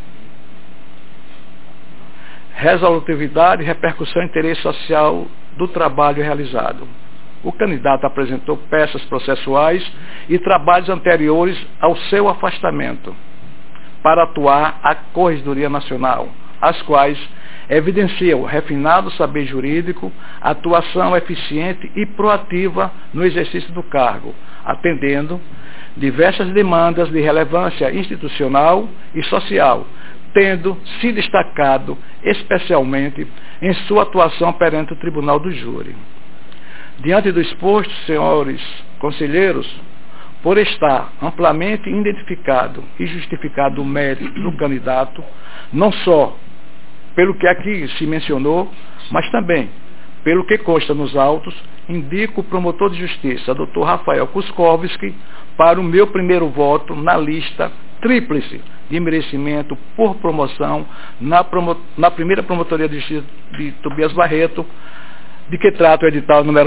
Resolutividade, repercussão e interesse social do trabalho realizado. O candidato apresentou peças processuais e trabalhos anteriores ao seu afastamento para atuar à Corregedoria Nacional, as quais evidenciam o refinado saber jurídico, atuação eficiente e proativa no exercício do cargo, atendendo diversas demandas de relevância institucional e social, tendo se destacado especialmente em sua atuação perante o Tribunal do Júri. Diante do exposto, senhores conselheiros, por estar amplamente identificado e justificado o mérito do candidato, não só pelo que aqui se mencionou, mas também pelo que consta nos autos, indico o promotor de justiça, Dr. Rafael Kuskovski, para o meu primeiro voto na lista tríplice de merecimento por promoção na primeira promotoria de justiça de Tobias Barreto, de que trata o edital número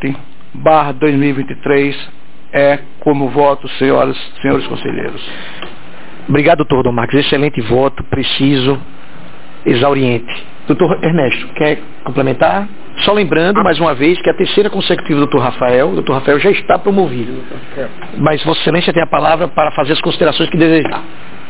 7/2023, como voto, senhores conselheiros. Obrigado, doutor Dom Marcos. Excelente voto, preciso, exauriente. Doutor Ernesto, quer complementar? Só lembrando, mais uma vez, que a terceira consecutiva do doutor Rafael já está promovido. Mas Vossa Excelência tem a palavra para fazer as considerações que desejar.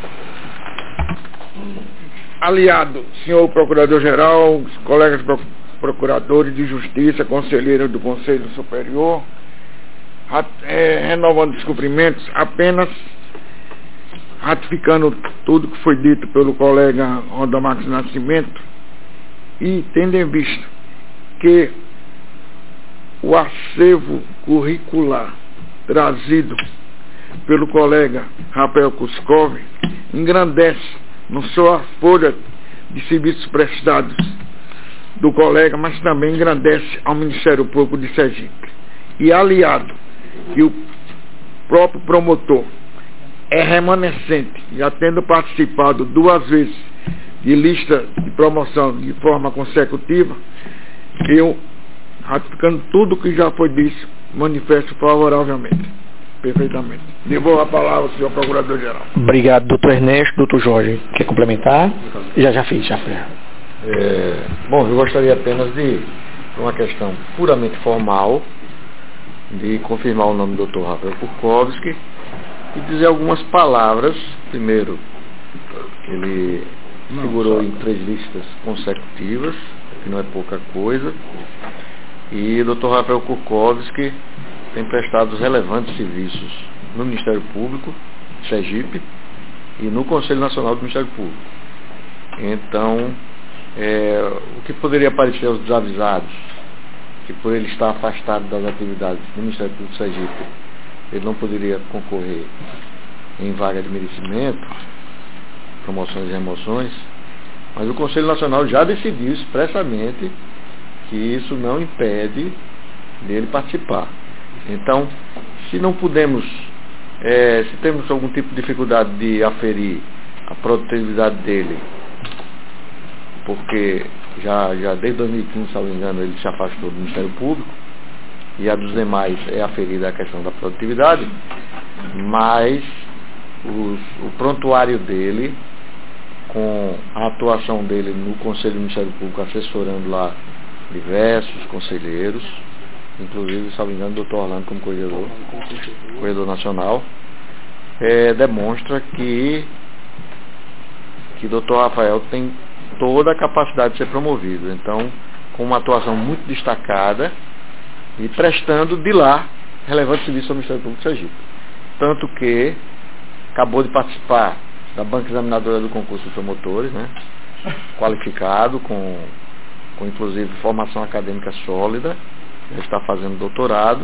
Aliado, senhor Procurador-Geral, colegas procuradores de Justiça, conselheiros do Conselho Superior, renovando os cumprimentos, apenas ratificando tudo que foi dito pelo colega Dom Marcos Nascimento e tendo em vista que o acervo curricular trazido pelo colega Rafael Kuskov engrandece não só a folha de serviços prestados do colega, mas também engrandece ao Ministério Público de Sergipe. E aliado que o próprio promotor é remanescente, já tendo participado 2 vezes de lista de promoção de forma consecutiva, eu, ratificando tudo que já foi dito, manifesto favoravelmente. Perfeitamente. Devolvo a palavra ao senhor Procurador-Geral. Obrigado, doutor Ernesto. Doutor Jorge, quer complementar? Já fiz. Bom, eu gostaria apenas de, por uma questão puramente formal, de confirmar o nome do Dr. Rafael Kuskovski e dizer algumas palavras. Primeiro, ele figurou em 3 listas consecutivas, que não é pouca coisa, e o Dr. Rafael Kuskovski tem prestado relevantes serviços no Ministério Público, Sergipe, e no Conselho Nacional do Ministério Público. Então, o que poderia parecer aos desavisados, que por ele estar afastado das atividades do Ministério Público do Sergipe, ele não poderia concorrer em vaga de merecimento, promoções e remoções, mas o Conselho Nacional já decidiu expressamente que isso não impede dele participar. Então, se não podemos, se temos algum tipo de dificuldade de aferir a produtividade dele, porque já desde 2015, se não me engano, ele se afastou do Ministério Público, e a dos demais é aferida a questão da produtividade, mas o prontuário dele, com a atuação dele no Conselho do Ministério Público, assessorando lá diversos conselheiros, inclusive, se não me engano, o doutor Orlando como corregedor nacional, demonstra que o doutor Rafael tem toda a capacidade de ser promovido. Então, com uma atuação muito destacada e prestando de lá relevante serviço ao Ministério Público do Sergipe. Tanto que acabou de participar da banca examinadora do concurso de promotores, né? Qualificado, com inclusive formação acadêmica sólida, ele está fazendo doutorado,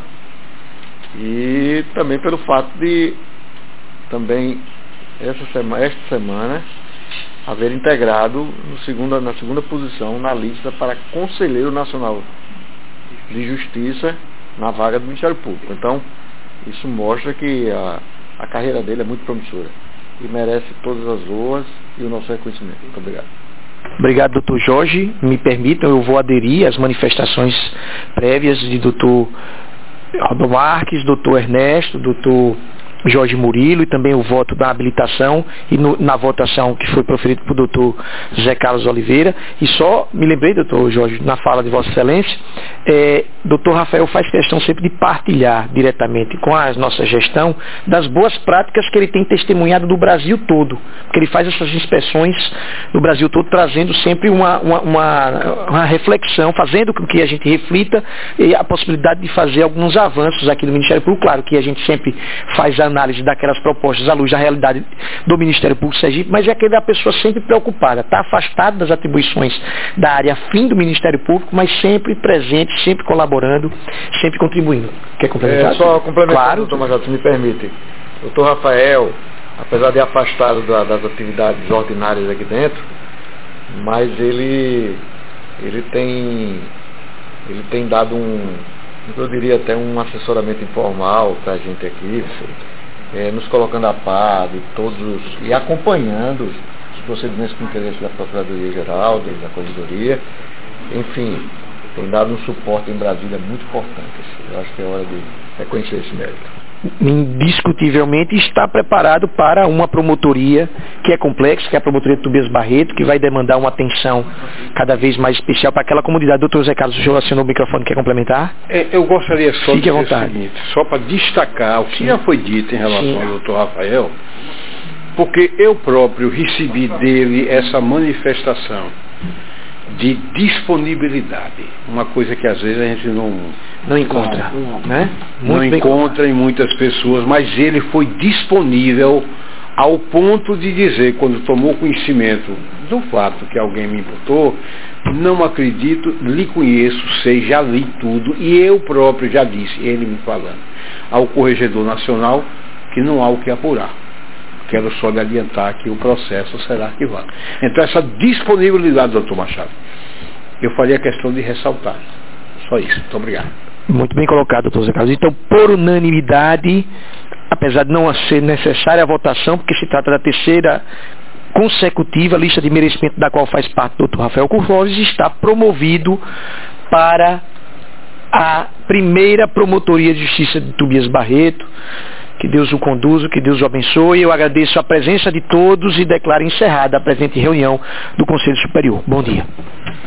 e também pelo fato de também esta semana haver integrado na segunda posição na lista para Conselheiro Nacional de Justiça na vaga do Ministério Público. Então, isso mostra que a carreira dele é muito promissora e merece todas as loas e o nosso reconhecimento. Muito obrigado. Obrigado, doutor Jorge. Me permitam, eu vou aderir às manifestações prévias de doutor Aldo Marques, doutor Ernesto, doutor Jorge Murilo, e também o voto da habilitação e na votação que foi proferido por doutor José Carlos Oliveira. E só me lembrei, doutor Jorge, na fala de Vossa Excelência, doutor Rafael faz questão sempre de partilhar diretamente com a nossa gestão das boas práticas que ele tem testemunhado no Brasil todo, porque ele faz essas inspeções no Brasil todo, trazendo sempre uma reflexão, fazendo com que a gente reflita e a possibilidade de fazer alguns avanços aqui no Ministério Público. Claro que a gente sempre faz a análise daquelas propostas à luz da realidade do Ministério Público do Sergipe, mas é aquela pessoa sempre preocupada, está afastada das atribuições da área fim do Ministério Público, mas sempre presente, sempre colaborando, sempre contribuindo. Quer complementar? Só complementar, claro, doutor Major, se me permite. O doutor Rafael, apesar de afastado das atividades ordinárias aqui dentro, mas ele tem dado eu diria até um assessoramento informal para a gente aqui, nos colocando a par de todos e acompanhando os procedimentos com interesse da Procuradoria-Geral, da Corregedoria, enfim, tem dado um suporte em Brasília muito importante. Eu acho que é hora de reconhecer esse mérito. Indiscutivelmente está preparado para uma promotoria que é complexa, que é a promotoria de Tobias Barreto, que vai demandar uma atenção cada vez mais especial para aquela comunidade. Doutor José Carlos, o senhor acionou o microfone, quer complementar? Eu gostaria só de dizer o seguinte, só para destacar o que já foi dito em relação ao doutor Rafael, porque eu próprio recebi dele essa manifestação de disponibilidade, uma coisa que às vezes a gente não encontra, né? Não encontra em muitas pessoas, mas ele foi disponível ao ponto de dizer, quando tomou conhecimento do fato que alguém me imputou, não acredito, lhe conheço, sei, já li tudo, e eu próprio já disse, ele me falando, ao Corregedor Nacional, que não há o que apurar. Quero só lhe adiantar que o processo será arquivado. Então, essa disponibilidade, doutor Machado, eu faria questão de ressaltar. Só isso. Muito obrigado. Muito bem colocado, doutor Zé Carlos. Então, por unanimidade, apesar de não ser necessária a votação, porque se trata da terceira consecutiva lista de merecimento da qual faz parte o doutor Rafael Curvores, está promovido para a primeira promotoria de justiça de Tobias Barreto. Que Deus o conduza, que Deus o abençoe. Eu agradeço a presença de todos e declaro encerrada a presente reunião do Conselho Superior. Bom dia.